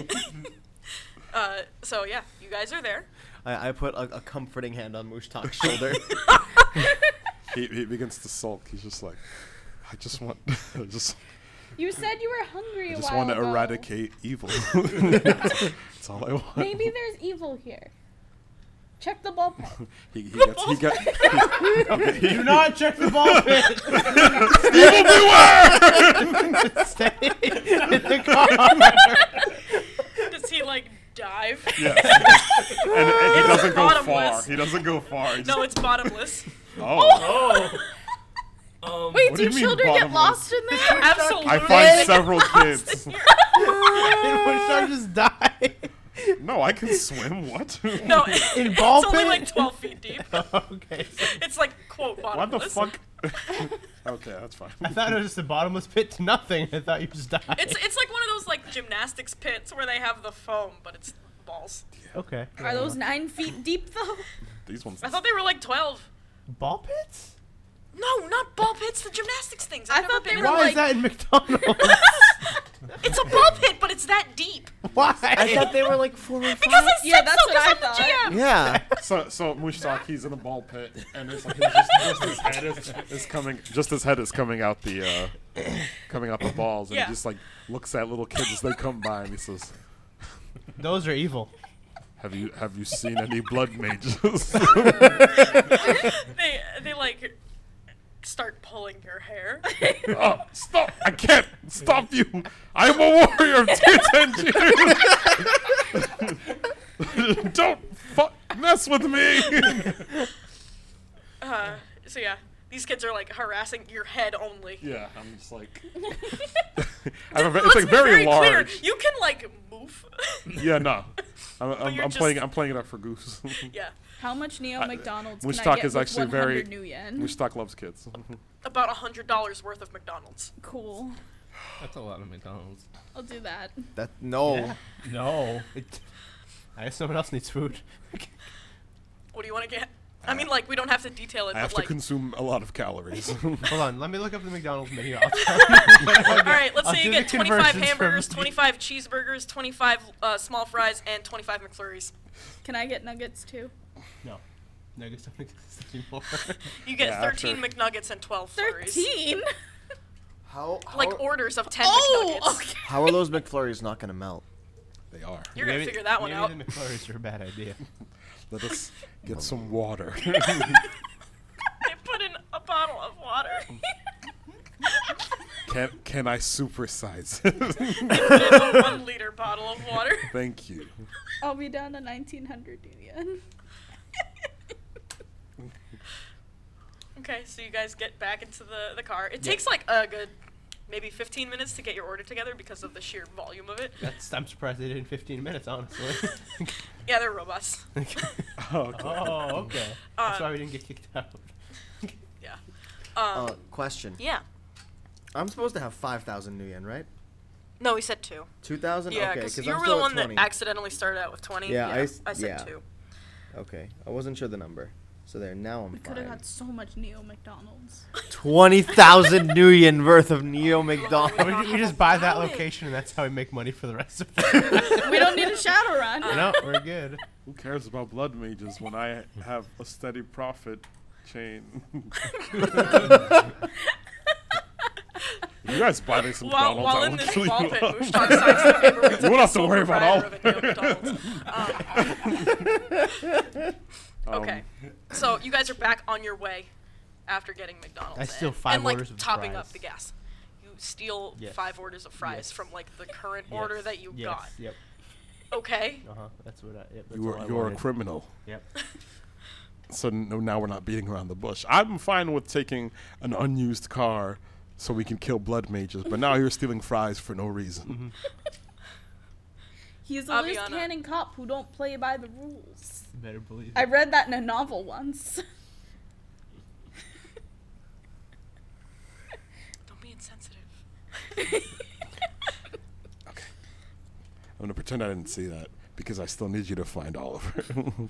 Speaker 1: So yeah, you guys are there.
Speaker 6: I put a comforting hand on Mushtak's shoulder.
Speaker 4: he begins to sulk. He's just like, I just
Speaker 5: You said you were hungry a while
Speaker 4: want to
Speaker 5: ago.
Speaker 4: eradicate evil. That's all I want.
Speaker 5: Maybe there's evil here. Check the ball pit.
Speaker 4: He gets.
Speaker 3: Do not check the ball pit. Stay in the car.
Speaker 1: Does he like dive?
Speaker 4: Yeah. And he doesn't go far.
Speaker 1: Bottomless.
Speaker 4: He doesn't go far. He
Speaker 1: No,
Speaker 4: just,
Speaker 1: it's bottomless.
Speaker 4: oh.
Speaker 2: Oh.
Speaker 5: Wait,
Speaker 4: What
Speaker 5: do
Speaker 4: do you mean
Speaker 5: children get
Speaker 4: bottomless?
Speaker 5: lost in there?
Speaker 1: Absolutely.
Speaker 4: I find several kids.
Speaker 3: Did Mushtak just die?
Speaker 4: No, I can swim. What?
Speaker 1: No,
Speaker 3: In ball
Speaker 1: it's only
Speaker 3: pit?
Speaker 1: like 12 feet deep.
Speaker 3: Okay.
Speaker 1: It's like quote
Speaker 4: What the
Speaker 1: bottomless.
Speaker 4: fuck? Okay, that's fine.
Speaker 3: I thought it was just a bottomless pit to nothing. I thought you just died.
Speaker 1: It's like one of those like gymnastics pits where they have the foam, but it's balls.
Speaker 3: Okay.
Speaker 5: Are those 9 feet deep though?
Speaker 4: These ones.
Speaker 1: I thought they were like 12.
Speaker 3: Ball pits?
Speaker 1: No, not ball pits. The gymnastics things.
Speaker 5: I
Speaker 1: I've never
Speaker 5: thought
Speaker 1: been
Speaker 5: they
Speaker 1: in
Speaker 5: were
Speaker 1: one.
Speaker 3: Why
Speaker 5: like-
Speaker 3: is that in McDonald's?
Speaker 1: It's a ball pit, but it's that deep.
Speaker 3: Why?
Speaker 6: I thought they were like 4 or 5.
Speaker 1: Because I said
Speaker 5: Yeah, that's
Speaker 1: so.
Speaker 5: what I
Speaker 1: Because I'm the
Speaker 5: thought.
Speaker 1: GM.
Speaker 6: Yeah.
Speaker 4: So Mushtak, he's in a ball pit, and it's like just his head is coming out the balls, and
Speaker 1: Yeah.
Speaker 4: he just like looks at little kids as they come by, and he says,
Speaker 3: Those are evil.
Speaker 4: Have you seen any blood mages?
Speaker 1: They like start pulling your hair.
Speaker 4: Oh, stop! I can't stop you. I'm a warrior of Tenjin. Don't mess with me.
Speaker 1: So yeah, these kids are like harassing your head only.
Speaker 4: Yeah, I'm just like.
Speaker 1: Let's
Speaker 4: it's like
Speaker 1: be
Speaker 4: very
Speaker 1: clear.
Speaker 4: large.
Speaker 1: You can like move.
Speaker 4: Yeah, no. I'm
Speaker 1: you're
Speaker 4: playing.
Speaker 1: just-
Speaker 4: I'm playing it up for Goose.
Speaker 1: Yeah,
Speaker 5: How much Neo McDonald's can I
Speaker 4: Mushtak
Speaker 5: get
Speaker 4: is
Speaker 5: with
Speaker 4: actually
Speaker 5: 100 new yen?
Speaker 4: Mushtak loves kids.
Speaker 1: about $100 worth of McDonald's.
Speaker 5: Cool.
Speaker 2: That's a lot of McDonald's.
Speaker 5: I'll do that.
Speaker 6: That no.
Speaker 3: Yeah. No. I guess someone else needs food.
Speaker 1: What do you want to get? I mean, like we don't have to detail it,
Speaker 4: I have
Speaker 1: but
Speaker 4: to
Speaker 1: like.
Speaker 4: consume a lot of calories.
Speaker 3: Hold on, let me look up the McDonald's menu. I'll tell you what I'll
Speaker 1: All right, let's
Speaker 3: I'll
Speaker 1: say
Speaker 3: do
Speaker 1: you
Speaker 3: the
Speaker 1: get 25
Speaker 3: conversions for
Speaker 1: hamburgers,
Speaker 3: me.
Speaker 1: 25 cheeseburgers, 25 small fries, and 25 McFlurries.
Speaker 5: Can I get nuggets too?
Speaker 3: No. Nuggets don't exist anymore.
Speaker 1: You get
Speaker 4: Yeah,
Speaker 1: 13
Speaker 4: after-
Speaker 1: McNuggets and 12 flurries.
Speaker 5: 13?
Speaker 6: How
Speaker 1: Like orders of 10
Speaker 5: Oh,
Speaker 1: McNuggets.
Speaker 5: okay.
Speaker 6: how are those McFlurries not gonna melt?
Speaker 4: They are.
Speaker 1: You're gonna figure that one out.
Speaker 3: Maybe the McFlurries are a bad idea.
Speaker 4: Let us get some water.
Speaker 1: They put in a bottle of water.
Speaker 4: Can I supersize it?
Speaker 1: It's a 1 liter bottle of water.
Speaker 4: Thank you.
Speaker 5: I'll be down to 1900 yen.
Speaker 1: Okay, so you guys get back into the car. It takes like a good maybe 15 minutes to get your order together because of the sheer volume of it.
Speaker 3: I'm surprised they did it in 15 minutes, honestly.
Speaker 1: Yeah, they're robots.
Speaker 4: Oh, okay.
Speaker 3: Oh, okay. That's why we didn't get kicked out.
Speaker 1: Yeah.
Speaker 6: Question.
Speaker 1: Yeah.
Speaker 6: I'm supposed to have 5,000 new yen, right?
Speaker 1: No, we said 2.
Speaker 6: 2,000?
Speaker 1: Yeah,
Speaker 6: okay,
Speaker 1: because
Speaker 6: because
Speaker 1: you
Speaker 6: I'm
Speaker 1: were
Speaker 6: still
Speaker 1: the
Speaker 6: at
Speaker 1: one
Speaker 6: 20.
Speaker 1: that accidentally started out with 20.
Speaker 6: Yeah,
Speaker 1: I said
Speaker 6: yeah.
Speaker 1: 2.
Speaker 6: Okay, I wasn't sure the number. So there, now I'm
Speaker 5: We could have
Speaker 6: fine.
Speaker 5: had so much Neo McDonald's.
Speaker 6: 20,000 nuyen worth of Neo McDonald's.
Speaker 3: We just buy that
Speaker 1: About it.
Speaker 3: location, and that's how we make money for the rest of it.
Speaker 5: We don't need a Shadowrun.
Speaker 3: No, we're good.
Speaker 4: Who cares about blood mages when I have a steady profit chain? You guys buy this
Speaker 1: While
Speaker 4: McDonald's,
Speaker 1: in
Speaker 4: I
Speaker 1: this
Speaker 4: will
Speaker 1: ball
Speaker 4: kill
Speaker 1: pit,
Speaker 4: you.
Speaker 1: Mushtok signs the paperwork to
Speaker 4: You won't
Speaker 1: be
Speaker 4: have to
Speaker 1: sole
Speaker 4: worry about all
Speaker 1: proprietor of a Neo McDonald's. Okay, so you guys are back on your way after getting McDonald's.
Speaker 3: I steal
Speaker 1: and,
Speaker 3: 5
Speaker 1: and, like,
Speaker 3: orders of
Speaker 1: topping
Speaker 3: fries.
Speaker 1: up the gas. You steal
Speaker 3: Yes.
Speaker 1: 5 orders of fries
Speaker 3: Yes.
Speaker 1: from like the current order that you got.
Speaker 3: Yep.
Speaker 1: Okay.
Speaker 3: Uh huh. That's what I. Yep, that's
Speaker 4: You're
Speaker 3: all I
Speaker 4: a
Speaker 3: wanted.
Speaker 4: criminal.
Speaker 3: Yep.
Speaker 4: So now we're not beating around the bush. I'm fine with taking an unused car so we can kill blood mages, but now you're stealing fries for no reason.
Speaker 5: He's a loose
Speaker 1: Aviana.
Speaker 5: cannon cop who don't play by the rules.
Speaker 3: Better believe
Speaker 5: I
Speaker 3: it.
Speaker 5: read that in a novel once.
Speaker 1: Don't be insensitive.
Speaker 4: Okay. I'm gonna pretend I didn't see that because I still need you to find Oliver.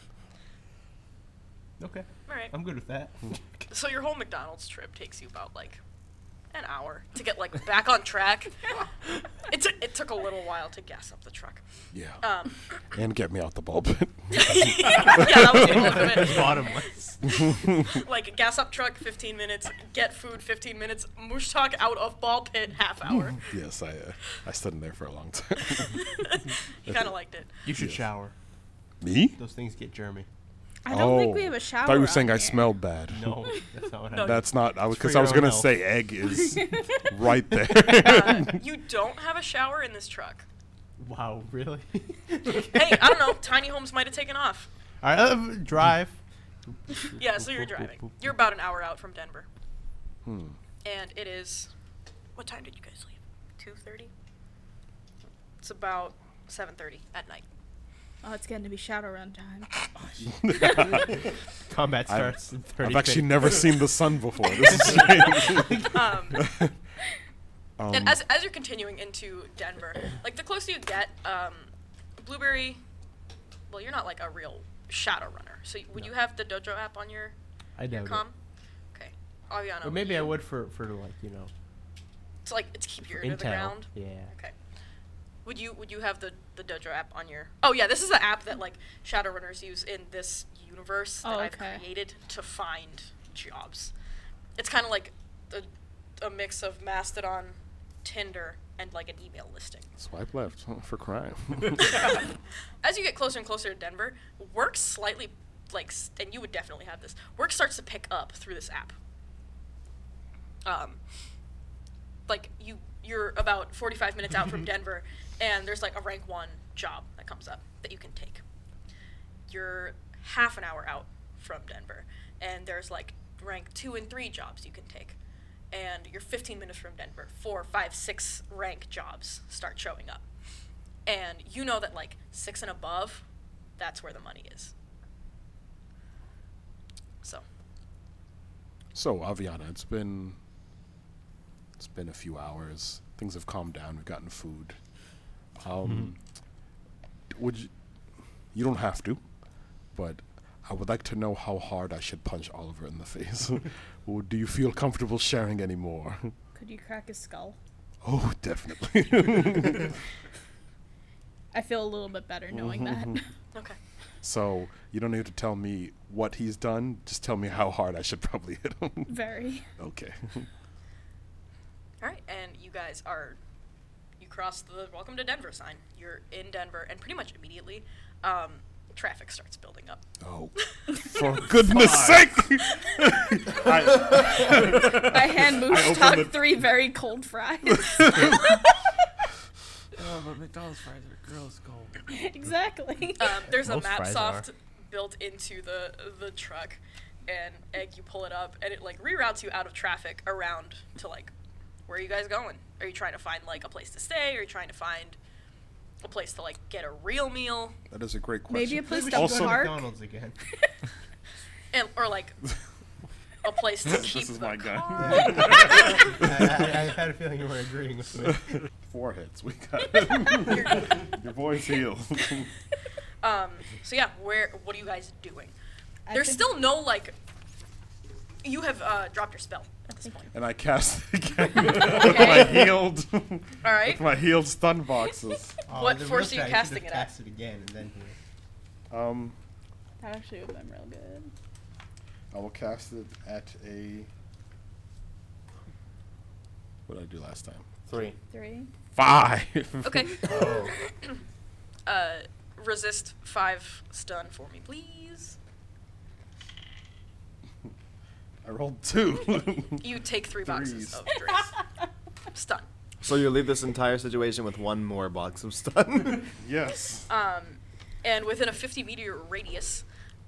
Speaker 3: Okay.
Speaker 1: All right.
Speaker 3: I'm good with that.
Speaker 1: So your whole McDonald's trip takes you about like an hour to get like back on track. It took a little while to gas up the truck.
Speaker 4: Yeah.
Speaker 1: Um,
Speaker 4: And get me out the ball pit.
Speaker 1: yeah, that was the end of
Speaker 3: It's
Speaker 1: it.
Speaker 3: bottomless.
Speaker 1: Like gas up truck, 15 minutes. Get food, 15 minutes. Mushtok out of ball pit, half hour.
Speaker 4: Yes, I stood in there for a long time.
Speaker 1: He kind of liked it.
Speaker 3: You should
Speaker 4: Yes.
Speaker 3: shower.
Speaker 4: Me?
Speaker 3: Those things get germy.
Speaker 5: I don't think we
Speaker 4: Oh.
Speaker 5: have a shower.
Speaker 4: I thought you were saying I
Speaker 5: out here.
Speaker 4: smelled bad.
Speaker 3: No, that's not what
Speaker 1: No,
Speaker 3: happened.
Speaker 4: That's not. I was
Speaker 3: for
Speaker 4: because I was
Speaker 3: your own
Speaker 4: gonna
Speaker 3: health.
Speaker 4: say egg is right there.
Speaker 1: You don't have a shower in this truck.
Speaker 3: Wow, really?
Speaker 1: Hey, I don't know. Tiny homes might have taken off.
Speaker 3: All right, drive.
Speaker 1: Yeah, so you're driving. You're about an hour out from Denver.
Speaker 4: Hmm.
Speaker 1: And it is. What time did you guys leave? 2:30? It's about 7:30 at night.
Speaker 5: Oh, it's getting to be Shadowrun time.
Speaker 3: Combat starts in 30
Speaker 4: I've actually
Speaker 3: minutes.
Speaker 4: never seen the sun before. This is strange.
Speaker 1: And as you're continuing into Denver, like the closer you get, Blueberry. Well, you're not like a real shadow runner. So would you have the Dojo app on your
Speaker 3: I doubt it.
Speaker 1: comm? Okay, Aviana.
Speaker 3: But maybe I
Speaker 1: you-
Speaker 3: would for like, you know,
Speaker 1: It's like it's keep your ear to the
Speaker 3: intel.
Speaker 1: ground.
Speaker 3: Yeah.
Speaker 1: Okay. Would you have the Dojo app on your? Oh yeah, this is the app that like Shadowrunners use in this universe that
Speaker 5: Oh,
Speaker 1: I've
Speaker 5: okay.
Speaker 1: created to find jobs. It's kind of like a mix of Mastodon, Tinder, and like an email listing.
Speaker 4: Swipe left for crime.
Speaker 1: As you get closer and closer to Denver, work slightly like, and you would definitely have this. Work starts to pick up through this app. Like you're about 45 minutes out from Denver, and there's like a rank 1 job that comes up that you can take. You're half an hour out from Denver, and there's like rank 2 and 3 jobs you can take. And you're 15 minutes from Denver, 4, 5, 6 rank jobs start showing up. And you know that like 6 and above, that's where the money is.
Speaker 4: So, Aviana, it's been a few hours. Things have calmed down. We've gotten food. Would you don't have to, but I would like to know how hard I should punch Oliver in the face. Or do you feel comfortable sharing any more?
Speaker 5: Could you crack his skull?
Speaker 4: Oh, definitely.
Speaker 5: I feel a little bit better knowing that.
Speaker 1: Okay.
Speaker 4: So you don't need to tell me what he's done. Just tell me how hard I should probably hit him.
Speaker 5: Very.
Speaker 4: Okay.
Speaker 1: All right, and you guys you cross the "Welcome to Denver" sign. You're in Denver, and pretty much immediately, traffic starts building up.
Speaker 4: Oh, for goodness sake!
Speaker 5: I hand Moosh
Speaker 4: opened
Speaker 5: Talk
Speaker 4: the-
Speaker 5: 3 very cold fries.
Speaker 6: Oh, but McDonald's fries are gross cold.
Speaker 5: Exactly.
Speaker 1: There's a
Speaker 3: Most
Speaker 1: map
Speaker 3: fries
Speaker 1: soft built into the truck, and Egg, you pull it up, and it like reroutes you out of traffic around to like, where are you guys going? Are you trying to find like a place to stay? Are you trying to find a place to like get a real meal?
Speaker 4: That is a great question.
Speaker 5: Maybe a place
Speaker 3: We
Speaker 5: to
Speaker 3: should
Speaker 4: Also-
Speaker 3: go to
Speaker 5: park.
Speaker 3: McDonald's again.
Speaker 1: And or like a place to keep
Speaker 4: This is
Speaker 1: the
Speaker 4: my gun.
Speaker 1: car.
Speaker 3: I had a feeling you were agreeing with me.
Speaker 4: 4 hits. We got it. Your boy's healed.
Speaker 1: So yeah, what are you guys doing? There's
Speaker 5: think-
Speaker 1: still no, like... You have dropped your spell at this
Speaker 5: think-
Speaker 1: point.
Speaker 4: And I cast it again with my healed,
Speaker 1: All right.
Speaker 4: with my healed stun boxes.
Speaker 1: What force are you casting it at?
Speaker 3: Cast it again and then
Speaker 5: That actually would have been real good.
Speaker 4: I will cast it at a. What did I do last time?
Speaker 2: 3.
Speaker 5: 3.
Speaker 4: 5.
Speaker 1: Okay.
Speaker 2: Oh.
Speaker 1: Resist 5 stun for me, please.
Speaker 4: I rolled 2.
Speaker 1: You take 3 boxes
Speaker 4: Threes.
Speaker 1: of Drace. Stun.
Speaker 6: So you leave this entire situation with one more box of stun.
Speaker 4: Yes.
Speaker 1: And within a 50-meter radius,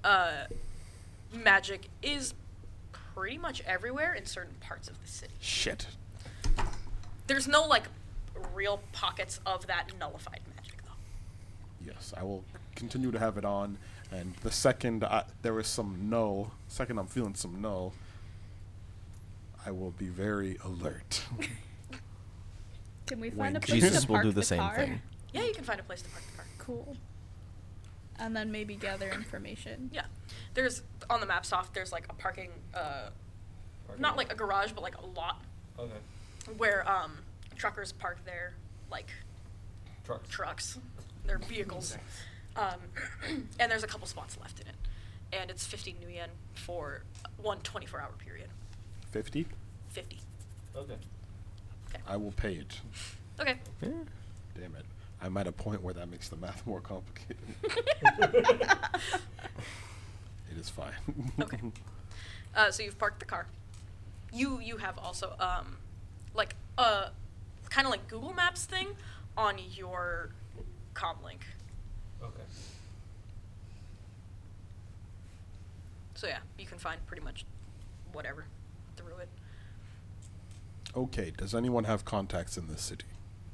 Speaker 1: magic is pretty much everywhere in certain parts of the city.
Speaker 4: Shit.
Speaker 1: There's no, like, real pockets of that nullified magic, though.
Speaker 4: Yes, I will continue to have it on. And the second there is some null, second I'm feeling some null, I will be very alert.
Speaker 5: Can we find a
Speaker 4: Wink.
Speaker 5: place
Speaker 6: Jesus
Speaker 5: to
Speaker 6: will
Speaker 5: park
Speaker 6: do the same
Speaker 5: car?
Speaker 6: thing.
Speaker 1: Yeah, you can find a place to park the car.
Speaker 5: Cool. And then maybe gather information.
Speaker 1: Yeah. There's, on the map soft, there's, like, a parking, not like a garage, but, like, a lot
Speaker 2: Okay.
Speaker 1: where, truckers park their, like,
Speaker 2: Trucks.
Speaker 1: trucks, their vehicles. And there's a couple spots left in it. And it's 50 new yen for one 24-hour period.
Speaker 4: 50?
Speaker 1: 50.
Speaker 2: Okay.
Speaker 4: I will pay it.
Speaker 1: Okay.
Speaker 4: Damn it. I'm at a point where that makes the math more complicated. It is fine.
Speaker 1: Okay. So you've parked the car. You have also like kind of like Google Maps thing on your comlink.
Speaker 2: Okay.
Speaker 1: So yeah, you can find pretty much whatever through it.
Speaker 4: Okay, does anyone have contacts in this city?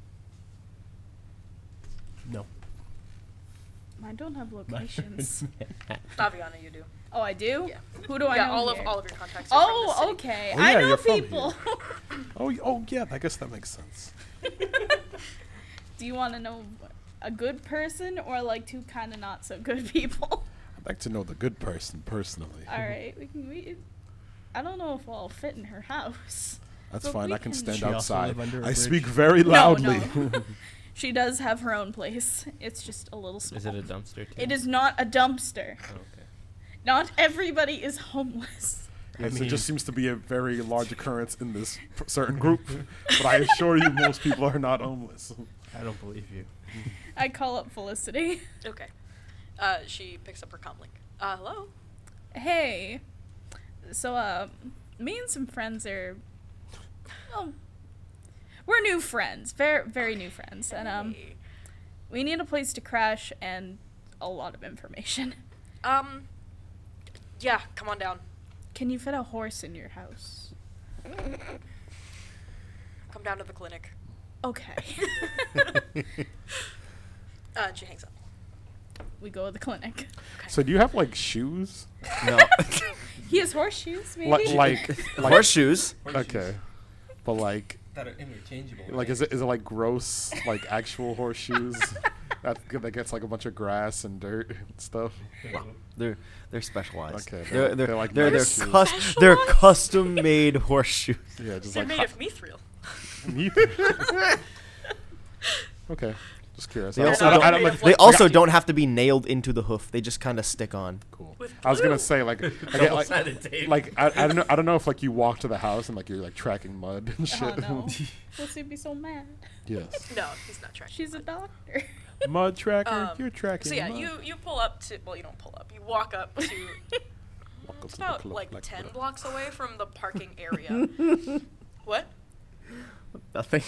Speaker 3: No.
Speaker 5: I don't have locations.
Speaker 1: Aviana, you do.
Speaker 5: Oh, I do?
Speaker 1: Yeah.
Speaker 5: Who do I know?
Speaker 1: all
Speaker 5: here?
Speaker 1: of your contacts are from the
Speaker 5: Oh,
Speaker 1: city.
Speaker 5: okay.
Speaker 4: Oh,
Speaker 5: I
Speaker 4: yeah,
Speaker 5: know
Speaker 4: you're from here.
Speaker 5: people.
Speaker 4: Oh, yeah, I guess that makes sense.
Speaker 5: Do you want to know a good person or like two kind of not so good people?
Speaker 4: I'd like to know the good person personally.
Speaker 5: All right, I don't know if I'll fit in her house.
Speaker 4: That's
Speaker 5: But
Speaker 4: fine,
Speaker 5: we
Speaker 4: I can
Speaker 5: can-
Speaker 4: stand
Speaker 3: She also
Speaker 4: outside.
Speaker 3: live under a
Speaker 4: I
Speaker 3: bridge?
Speaker 4: speak very
Speaker 5: No,
Speaker 4: loudly.
Speaker 5: no. She does have her own place. It's just a little small.
Speaker 2: Is it a dumpster too?
Speaker 5: It is not a dumpster.
Speaker 2: Oh, okay.
Speaker 5: Not everybody is homeless.
Speaker 4: Yes,
Speaker 3: mean-
Speaker 4: it just seems to be a very large occurrence in this certain group. But I assure you, most people are not homeless.
Speaker 3: I don't believe you.
Speaker 5: I call up Felicity.
Speaker 1: Okay. She picks up her comlink. Hello.
Speaker 5: Hey. So, me and some friends are, well, we're new friends. Very, very new friends. And,
Speaker 1: Hey.
Speaker 5: we need a place to crash and a lot of information.
Speaker 1: Yeah, come on down.
Speaker 5: Can you fit a horse in your house?
Speaker 1: Come down to the clinic.
Speaker 5: Okay.
Speaker 1: And she hangs up.
Speaker 5: We go to the clinic.
Speaker 4: So do you have like shoes?
Speaker 6: No.
Speaker 5: He has horseshoes, maybe?
Speaker 4: Like
Speaker 6: Horseshoes.
Speaker 4: Okay, but like
Speaker 2: That are interchangeable.
Speaker 4: is it like gross like actual horseshoes that gets like a bunch of grass and dirt and stuff?
Speaker 6: They're specialized.
Speaker 4: Okay,
Speaker 6: They're
Speaker 4: they're like
Speaker 6: they're
Speaker 4: nice shoes.
Speaker 6: they're custom made horseshoes.
Speaker 4: Yeah, just
Speaker 1: They're
Speaker 4: like
Speaker 1: made of mithril.
Speaker 4: Okay, just curious.
Speaker 6: They
Speaker 4: I
Speaker 6: also
Speaker 4: don't-
Speaker 6: don't,
Speaker 4: I don't-
Speaker 1: They
Speaker 4: like-
Speaker 6: they
Speaker 1: like-
Speaker 6: also don't have to be nailed into the hoof. They just kind of stick on.
Speaker 4: Cool.
Speaker 1: With
Speaker 4: I was gonna
Speaker 1: glue.
Speaker 4: say like
Speaker 2: Double-sided tape.
Speaker 4: I don't know if like you walk to the house and like you're like tracking mud and shit.
Speaker 5: Oh, no. Felicity would be so mad.
Speaker 4: Yes.
Speaker 1: No, he's not tracking.
Speaker 5: She's a doctor.
Speaker 4: Mud tracker.
Speaker 1: Um,
Speaker 4: You're tracking.
Speaker 1: So yeah,
Speaker 4: mud.
Speaker 1: you pull up to, well, you don't pull up. You walk up to
Speaker 4: Walk up
Speaker 1: it's
Speaker 4: to the
Speaker 1: about
Speaker 4: club,
Speaker 1: like
Speaker 4: like
Speaker 1: 10
Speaker 4: that.
Speaker 1: blocks away from the parking area. What?
Speaker 6: Nothing.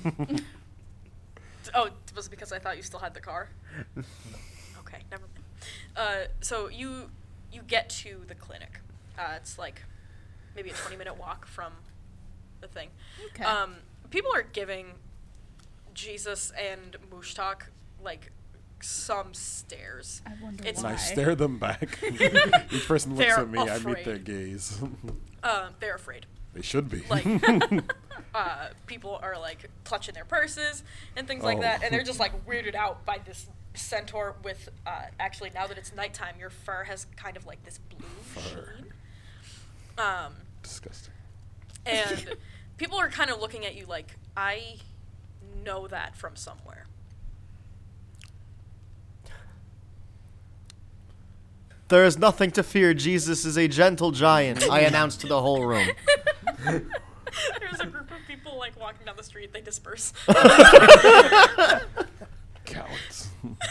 Speaker 1: Oh, was it because I thought you still had the car? Okay, never mind. So you get to the clinic. It's like maybe a 20-minute walk from the thing.
Speaker 5: Okay.
Speaker 1: People are giving Jesus and Mushtak like some stares.
Speaker 5: I wonder
Speaker 1: It's
Speaker 5: why.
Speaker 4: And I stare them back. Each person looks
Speaker 1: They're
Speaker 4: at me. I meet their
Speaker 1: afraid.
Speaker 4: gaze.
Speaker 1: They're afraid.
Speaker 4: They should be.
Speaker 1: Like, people are like clutching their purses and things like
Speaker 4: Oh.
Speaker 1: that, and they're just like weirded out by this centaur with, actually, now that it's nighttime, your fur has kind of like this blue
Speaker 4: Fur.
Speaker 1: sheen.
Speaker 4: Disgusting.
Speaker 1: And people are kind of looking at you like, I know that from somewhere.
Speaker 6: There is nothing to fear. Jesus is a gentle giant, I announced to the whole room.
Speaker 1: There's a group of people like walking down the street. They disperse.
Speaker 4: Cowards.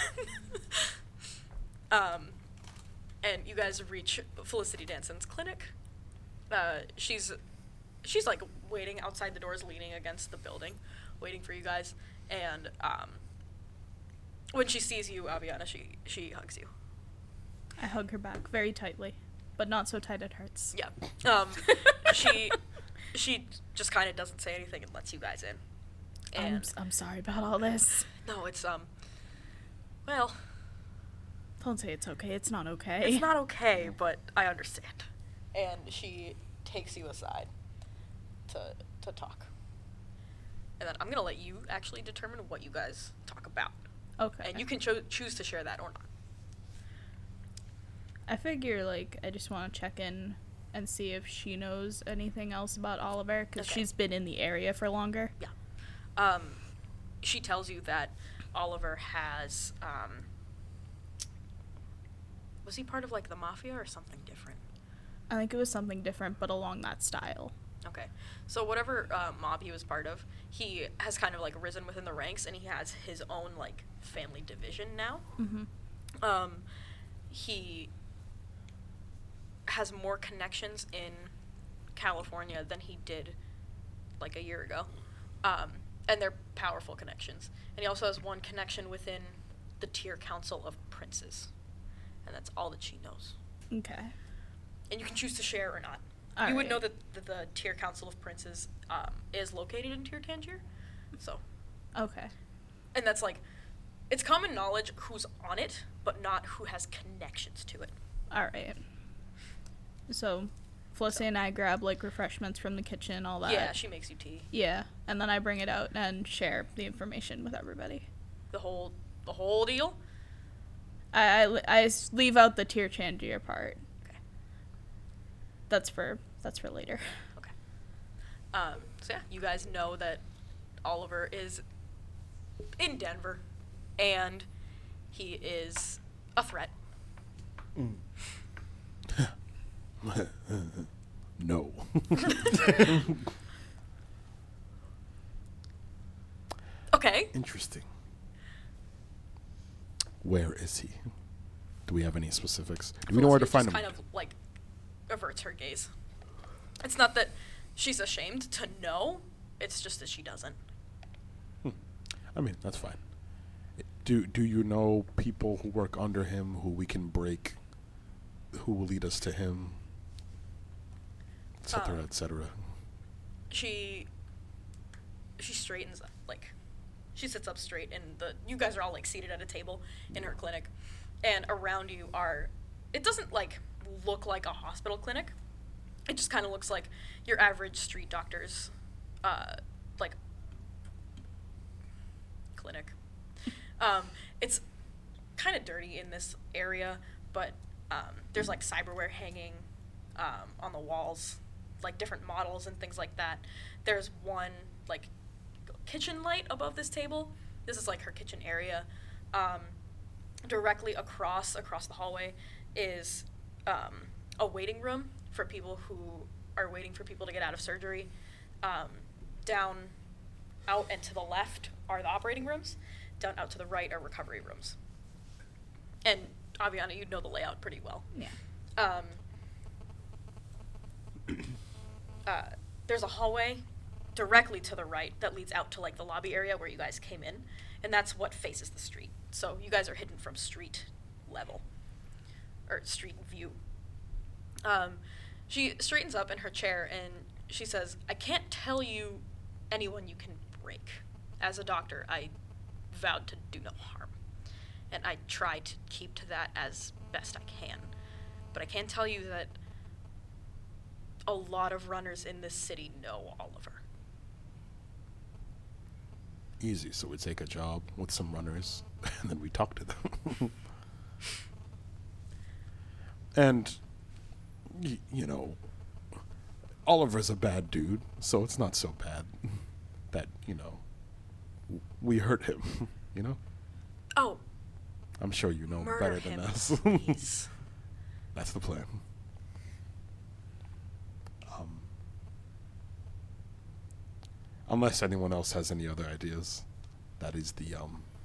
Speaker 1: And you guys reach Felicity Danson's clinic. She's like waiting outside the doors, leaning against the building, waiting for you guys. And when she sees you, Aviana, she hugs you.
Speaker 5: I hug her back very tightly, but not so tight it hurts.
Speaker 1: Yeah. She just kind of doesn't say anything and lets you guys in. And
Speaker 5: I'm sorry about all this.
Speaker 1: no, it's well,
Speaker 5: Don't say it's okay. It's not okay.
Speaker 1: it's not okay, but I understand. And she takes you aside to talk. And then I'm gonna let you actually determine what you guys talk about,
Speaker 5: Okay.
Speaker 1: and you can choose to share that or not.
Speaker 5: I figure, like, I just want to check in and see if she knows anything else about Oliver, because
Speaker 1: Okay.
Speaker 5: she's been in the area for longer.
Speaker 1: She tells you that Oliver has, was he part of, like, the mafia or something different?
Speaker 5: I think it was something different, but along that style.
Speaker 1: Okay. So whatever mob he was part of, he has kind of, like, risen within the ranks, and he has his own, like, family division now.
Speaker 5: Mm-hmm.
Speaker 1: He has more connections in California than he did, like, a year ago. And they're powerful connections. And he also has one connection within the Tier Council of Princes. And that's all that she knows.
Speaker 5: Okay.
Speaker 1: And you can choose to share or not.
Speaker 5: All
Speaker 1: you would
Speaker 5: right.
Speaker 1: know that the Tier Council of Princes is located in Tier Tangier. So,
Speaker 5: Okay.
Speaker 1: and that's like, it's common knowledge who's on it, but not who has connections to it.
Speaker 5: All right. So, Felicity and I grab, like, refreshments from the kitchen, all that.
Speaker 1: Yeah, she makes you tea.
Speaker 5: Yeah, and then I bring it out and share the information with everybody.
Speaker 1: The whole deal.
Speaker 5: I leave out the Tier Changier part.
Speaker 1: Okay.
Speaker 5: That's for later.
Speaker 1: Okay. So yeah, you guys know that Oliver is in Denver, and he is a threat.
Speaker 4: No.
Speaker 1: Okay.
Speaker 4: Interesting. Where is he? Do we have any specifics? Do we know where to find him?
Speaker 1: Kind of like averts her gaze. It's not that she's ashamed to know. It's just that she doesn't.
Speaker 4: I mean, that's fine. Do you know people who work under him who we can break, who will lead us to him, et cetera, et cetera?
Speaker 1: She straightens up, like, she sits up straight, and you guys are all, like, seated at a table in her clinic, and around you are, it doesn't, like, look like a hospital clinic. It just kind of looks like your average street doctor's, like, clinic. It's kind of dirty in this area, but there's, like, cyberware hanging on the walls, like, different models and things like that. There's one, like, kitchen light above this table. This is, like, her kitchen area. Directly across the hallway is a waiting room for people who are waiting for people to get out of surgery. Down out and to the left are the operating rooms. Down out to the right are recovery rooms. And Aviana, you'd know the layout pretty well.
Speaker 5: Yeah.
Speaker 1: There's a hallway directly to the right that leads out to, like, the lobby area where you guys came in, and that's what faces the street. So you guys are hidden from street level, or street view. She straightens up in her chair and she says, I can't tell you anyone you can break. As a doctor, I vowed to do no harm, and I try to keep to that as best I can. But I can tell you that a lot of runners in this city know Oliver.
Speaker 4: easy. So we take a job with some runners, and then we talk to them. And, you know, Oliver's a bad dude, so it's not so bad that, you know, we hurt him, you know?
Speaker 1: Oh,
Speaker 4: I'm sure you know
Speaker 1: murder
Speaker 4: better
Speaker 1: him,
Speaker 4: than us.
Speaker 1: please.
Speaker 4: That's the plan. Unless anyone else has any other ideas, that is the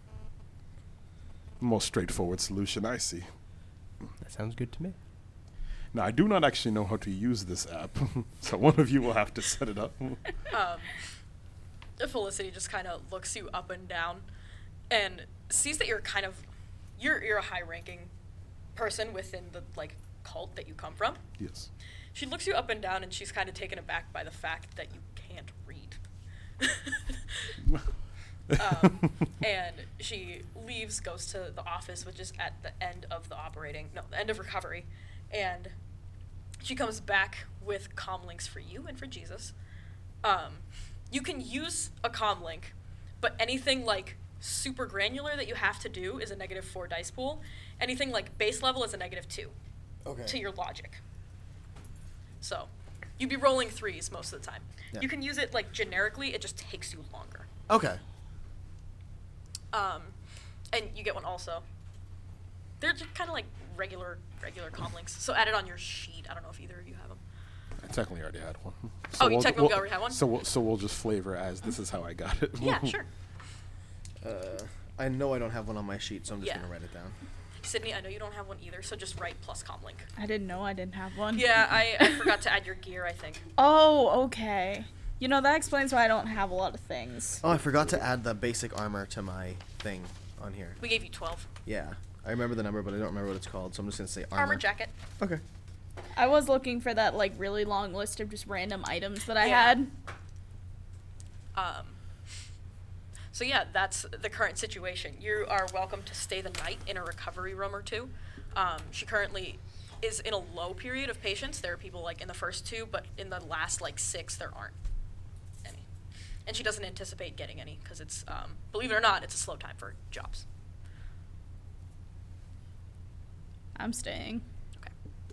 Speaker 4: most straightforward solution I see.
Speaker 3: That sounds good to me.
Speaker 4: Now, I do not actually know how to use this app, so one of you will have to set it up.
Speaker 1: Felicity just kind of looks you up and down and sees that you're kind of you're a high-ranking person within the like cult that you come from.
Speaker 4: Yes.
Speaker 1: She looks you up and down and she's kind of taken aback by the fact that you can't read. And she leaves, goes to the office, which is at the end of the end of recovery, and she comes back with comm links for you and for Jesus. You can use a comm link, but anything like super granular that you have to do is a -4 dice pool. Anything like base level is a -2 to your logic. So you'd be rolling 3s most of the time.
Speaker 6: Yeah.
Speaker 1: You can use it like generically, it just takes you longer.
Speaker 6: Okay.
Speaker 1: And you get one also. They're just kind of like regular comm links. So add it on your sheet. I don't know if either of you have them.
Speaker 4: I technically already had one.
Speaker 1: Oh, you technically already had one?
Speaker 4: So we'll just flavor as this is how I got it.
Speaker 1: Yeah, sure.
Speaker 6: I know I don't have one on my sheet, so I'm just
Speaker 1: Yeah.
Speaker 6: gonna write it down.
Speaker 1: Sydney, I know you don't have one either, so just write plus comm link.
Speaker 5: I didn't know I didn't have one.
Speaker 1: Yeah, I forgot to add your gear, I think.
Speaker 5: Oh, okay. You know, that explains why I don't have a lot of things.
Speaker 6: Oh, I forgot to add the basic armor to my thing on here.
Speaker 1: We gave you 12.
Speaker 6: Yeah. I remember the number, but I don't remember what it's called, so I'm just gonna say armor.
Speaker 1: Armor jacket.
Speaker 6: Okay.
Speaker 5: I was looking for that, like, really long list of just random items that I
Speaker 1: Yeah.
Speaker 5: had.
Speaker 1: So yeah, that's the current situation. You are welcome to stay the night in a recovery room or two. She currently is in a low period of patients. There are people like in the first 2, but in the last like 6, there aren't any. And she doesn't anticipate getting any because it's, believe it or not, it's a slow time for jobs.
Speaker 5: I'm staying.
Speaker 1: Okay.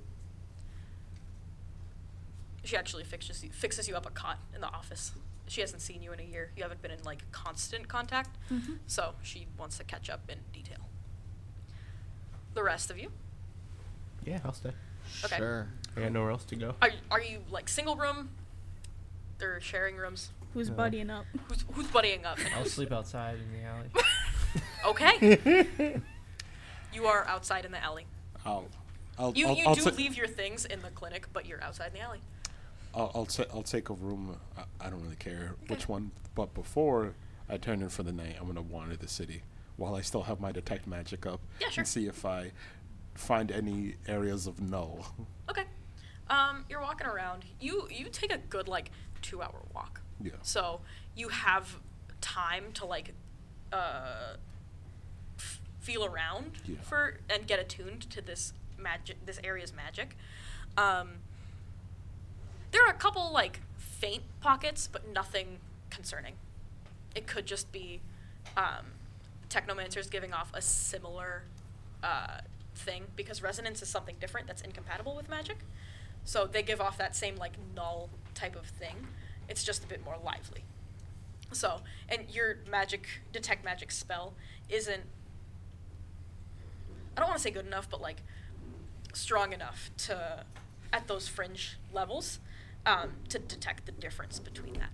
Speaker 1: She actually fixes you up a cot in the office. She hasn't seen you in a year. You haven't been in like constant contact, so she wants to catch up in detail. The rest of you,
Speaker 3: Yeah, I'll stay.
Speaker 1: Okay.
Speaker 6: Sure.
Speaker 3: I got nowhere else to go.
Speaker 1: are you like single room? They're sharing rooms.
Speaker 5: Who's
Speaker 3: No.
Speaker 5: buddying up?
Speaker 1: Who's buddying up?
Speaker 2: I'll sleep outside in the alley.
Speaker 1: Okay. You are outside in the alley.
Speaker 4: I'll
Speaker 1: You
Speaker 4: I'll
Speaker 1: do
Speaker 4: ta-
Speaker 1: leave your things in the clinic, but you're outside in the alley.
Speaker 4: I'll take a room. I don't really care
Speaker 1: Okay.
Speaker 4: which one, but before I turn in for the night, I'm gonna wander the city while I still have my detect magic up
Speaker 1: Yeah, sure.
Speaker 4: and see if I find any areas of null.
Speaker 1: Okay. You're walking around. You take a good like 2-hour walk.
Speaker 4: Yeah.
Speaker 1: So you have time to like feel around
Speaker 4: Yeah.
Speaker 1: and get attuned to this area's magic. There are a couple like faint pockets, but nothing concerning. It could just be technomancers giving off a similar thing, because resonance is something different that's incompatible with magic. So they give off that same like null type of thing. It's just a bit more lively. So, and your detect magic spell isn't, I don't want to say good enough, but like strong enough to, at those fringe levels, to detect the difference between that.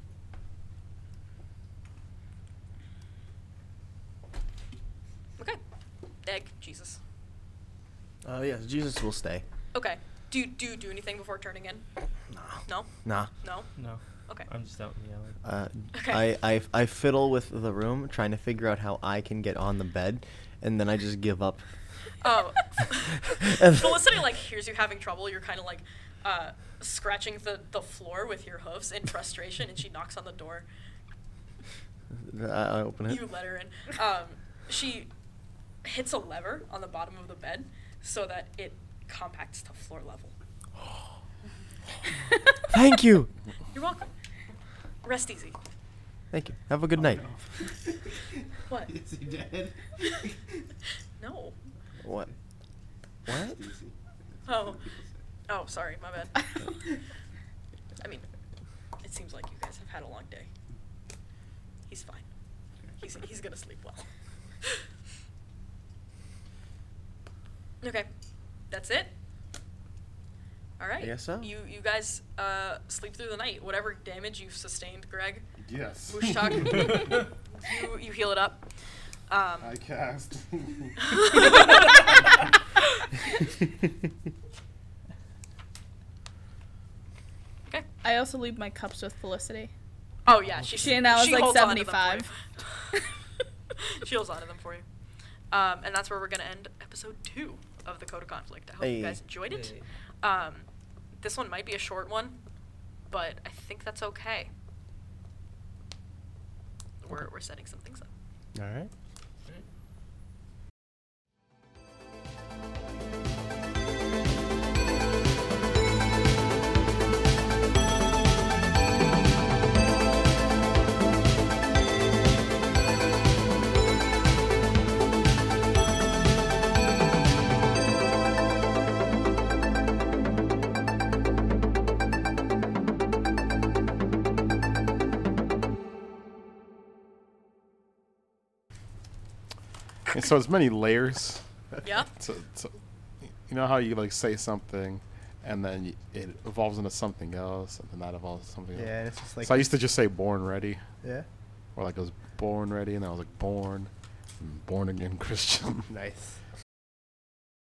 Speaker 1: Okay. Egg, Jesus.
Speaker 6: Yes, Jesus will stay.
Speaker 1: Okay. Do you do anything before turning in? No?
Speaker 6: Nah.
Speaker 1: No?
Speaker 2: No,
Speaker 1: Okay.
Speaker 2: I'm just out in the alley.
Speaker 1: Okay.
Speaker 6: I fiddle with the room, trying to figure out how I can get on the bed, and then I just give up.
Speaker 1: Oh. Felicity like hears you having trouble. You're kind of like scratching the floor with your hoofs in frustration, and she knocks on the door.
Speaker 6: I open it.
Speaker 1: You let her in. She hits a lever on the bottom of the bed so that it compacts to floor level.
Speaker 6: Thank you.
Speaker 1: You're welcome. Rest easy.
Speaker 6: Thank you. Have a good night.
Speaker 1: What?
Speaker 3: Is he dead?
Speaker 1: No.
Speaker 6: What? What?
Speaker 1: Oh. Oh, sorry, my bad. I mean, it seems like you guys have had a long day. He's fine. He's gonna sleep well. Okay, that's it. All right.
Speaker 6: I guess so.
Speaker 1: You guys sleep through the night. Whatever damage you've sustained, Greg,
Speaker 4: Yes.
Speaker 1: Mushtak, you heal it up.
Speaker 4: I cast.
Speaker 1: Okay.
Speaker 5: I also leave my cups with Felicity.
Speaker 1: Oh yeah, she
Speaker 5: now is like
Speaker 1: holds onto them for
Speaker 5: 75.
Speaker 1: you. She holds onto them for you. And that's where we're gonna end episode 2 of the Code of Conflict. I hope you guys enjoyed it. This one might be a short one, but I think that's okay. We're setting some things up.
Speaker 3: All right.
Speaker 4: And so it's many layers.
Speaker 1: Yeah.
Speaker 4: So, you know how you like say something, and then it evolves into something else, and then that evolves into something
Speaker 3: Yeah,
Speaker 4: else.
Speaker 3: and it's just like.
Speaker 4: So I used to just say "born ready,"
Speaker 3: Yeah.
Speaker 4: or like I was born ready, and then I was like born, and born again Christian.
Speaker 3: Nice.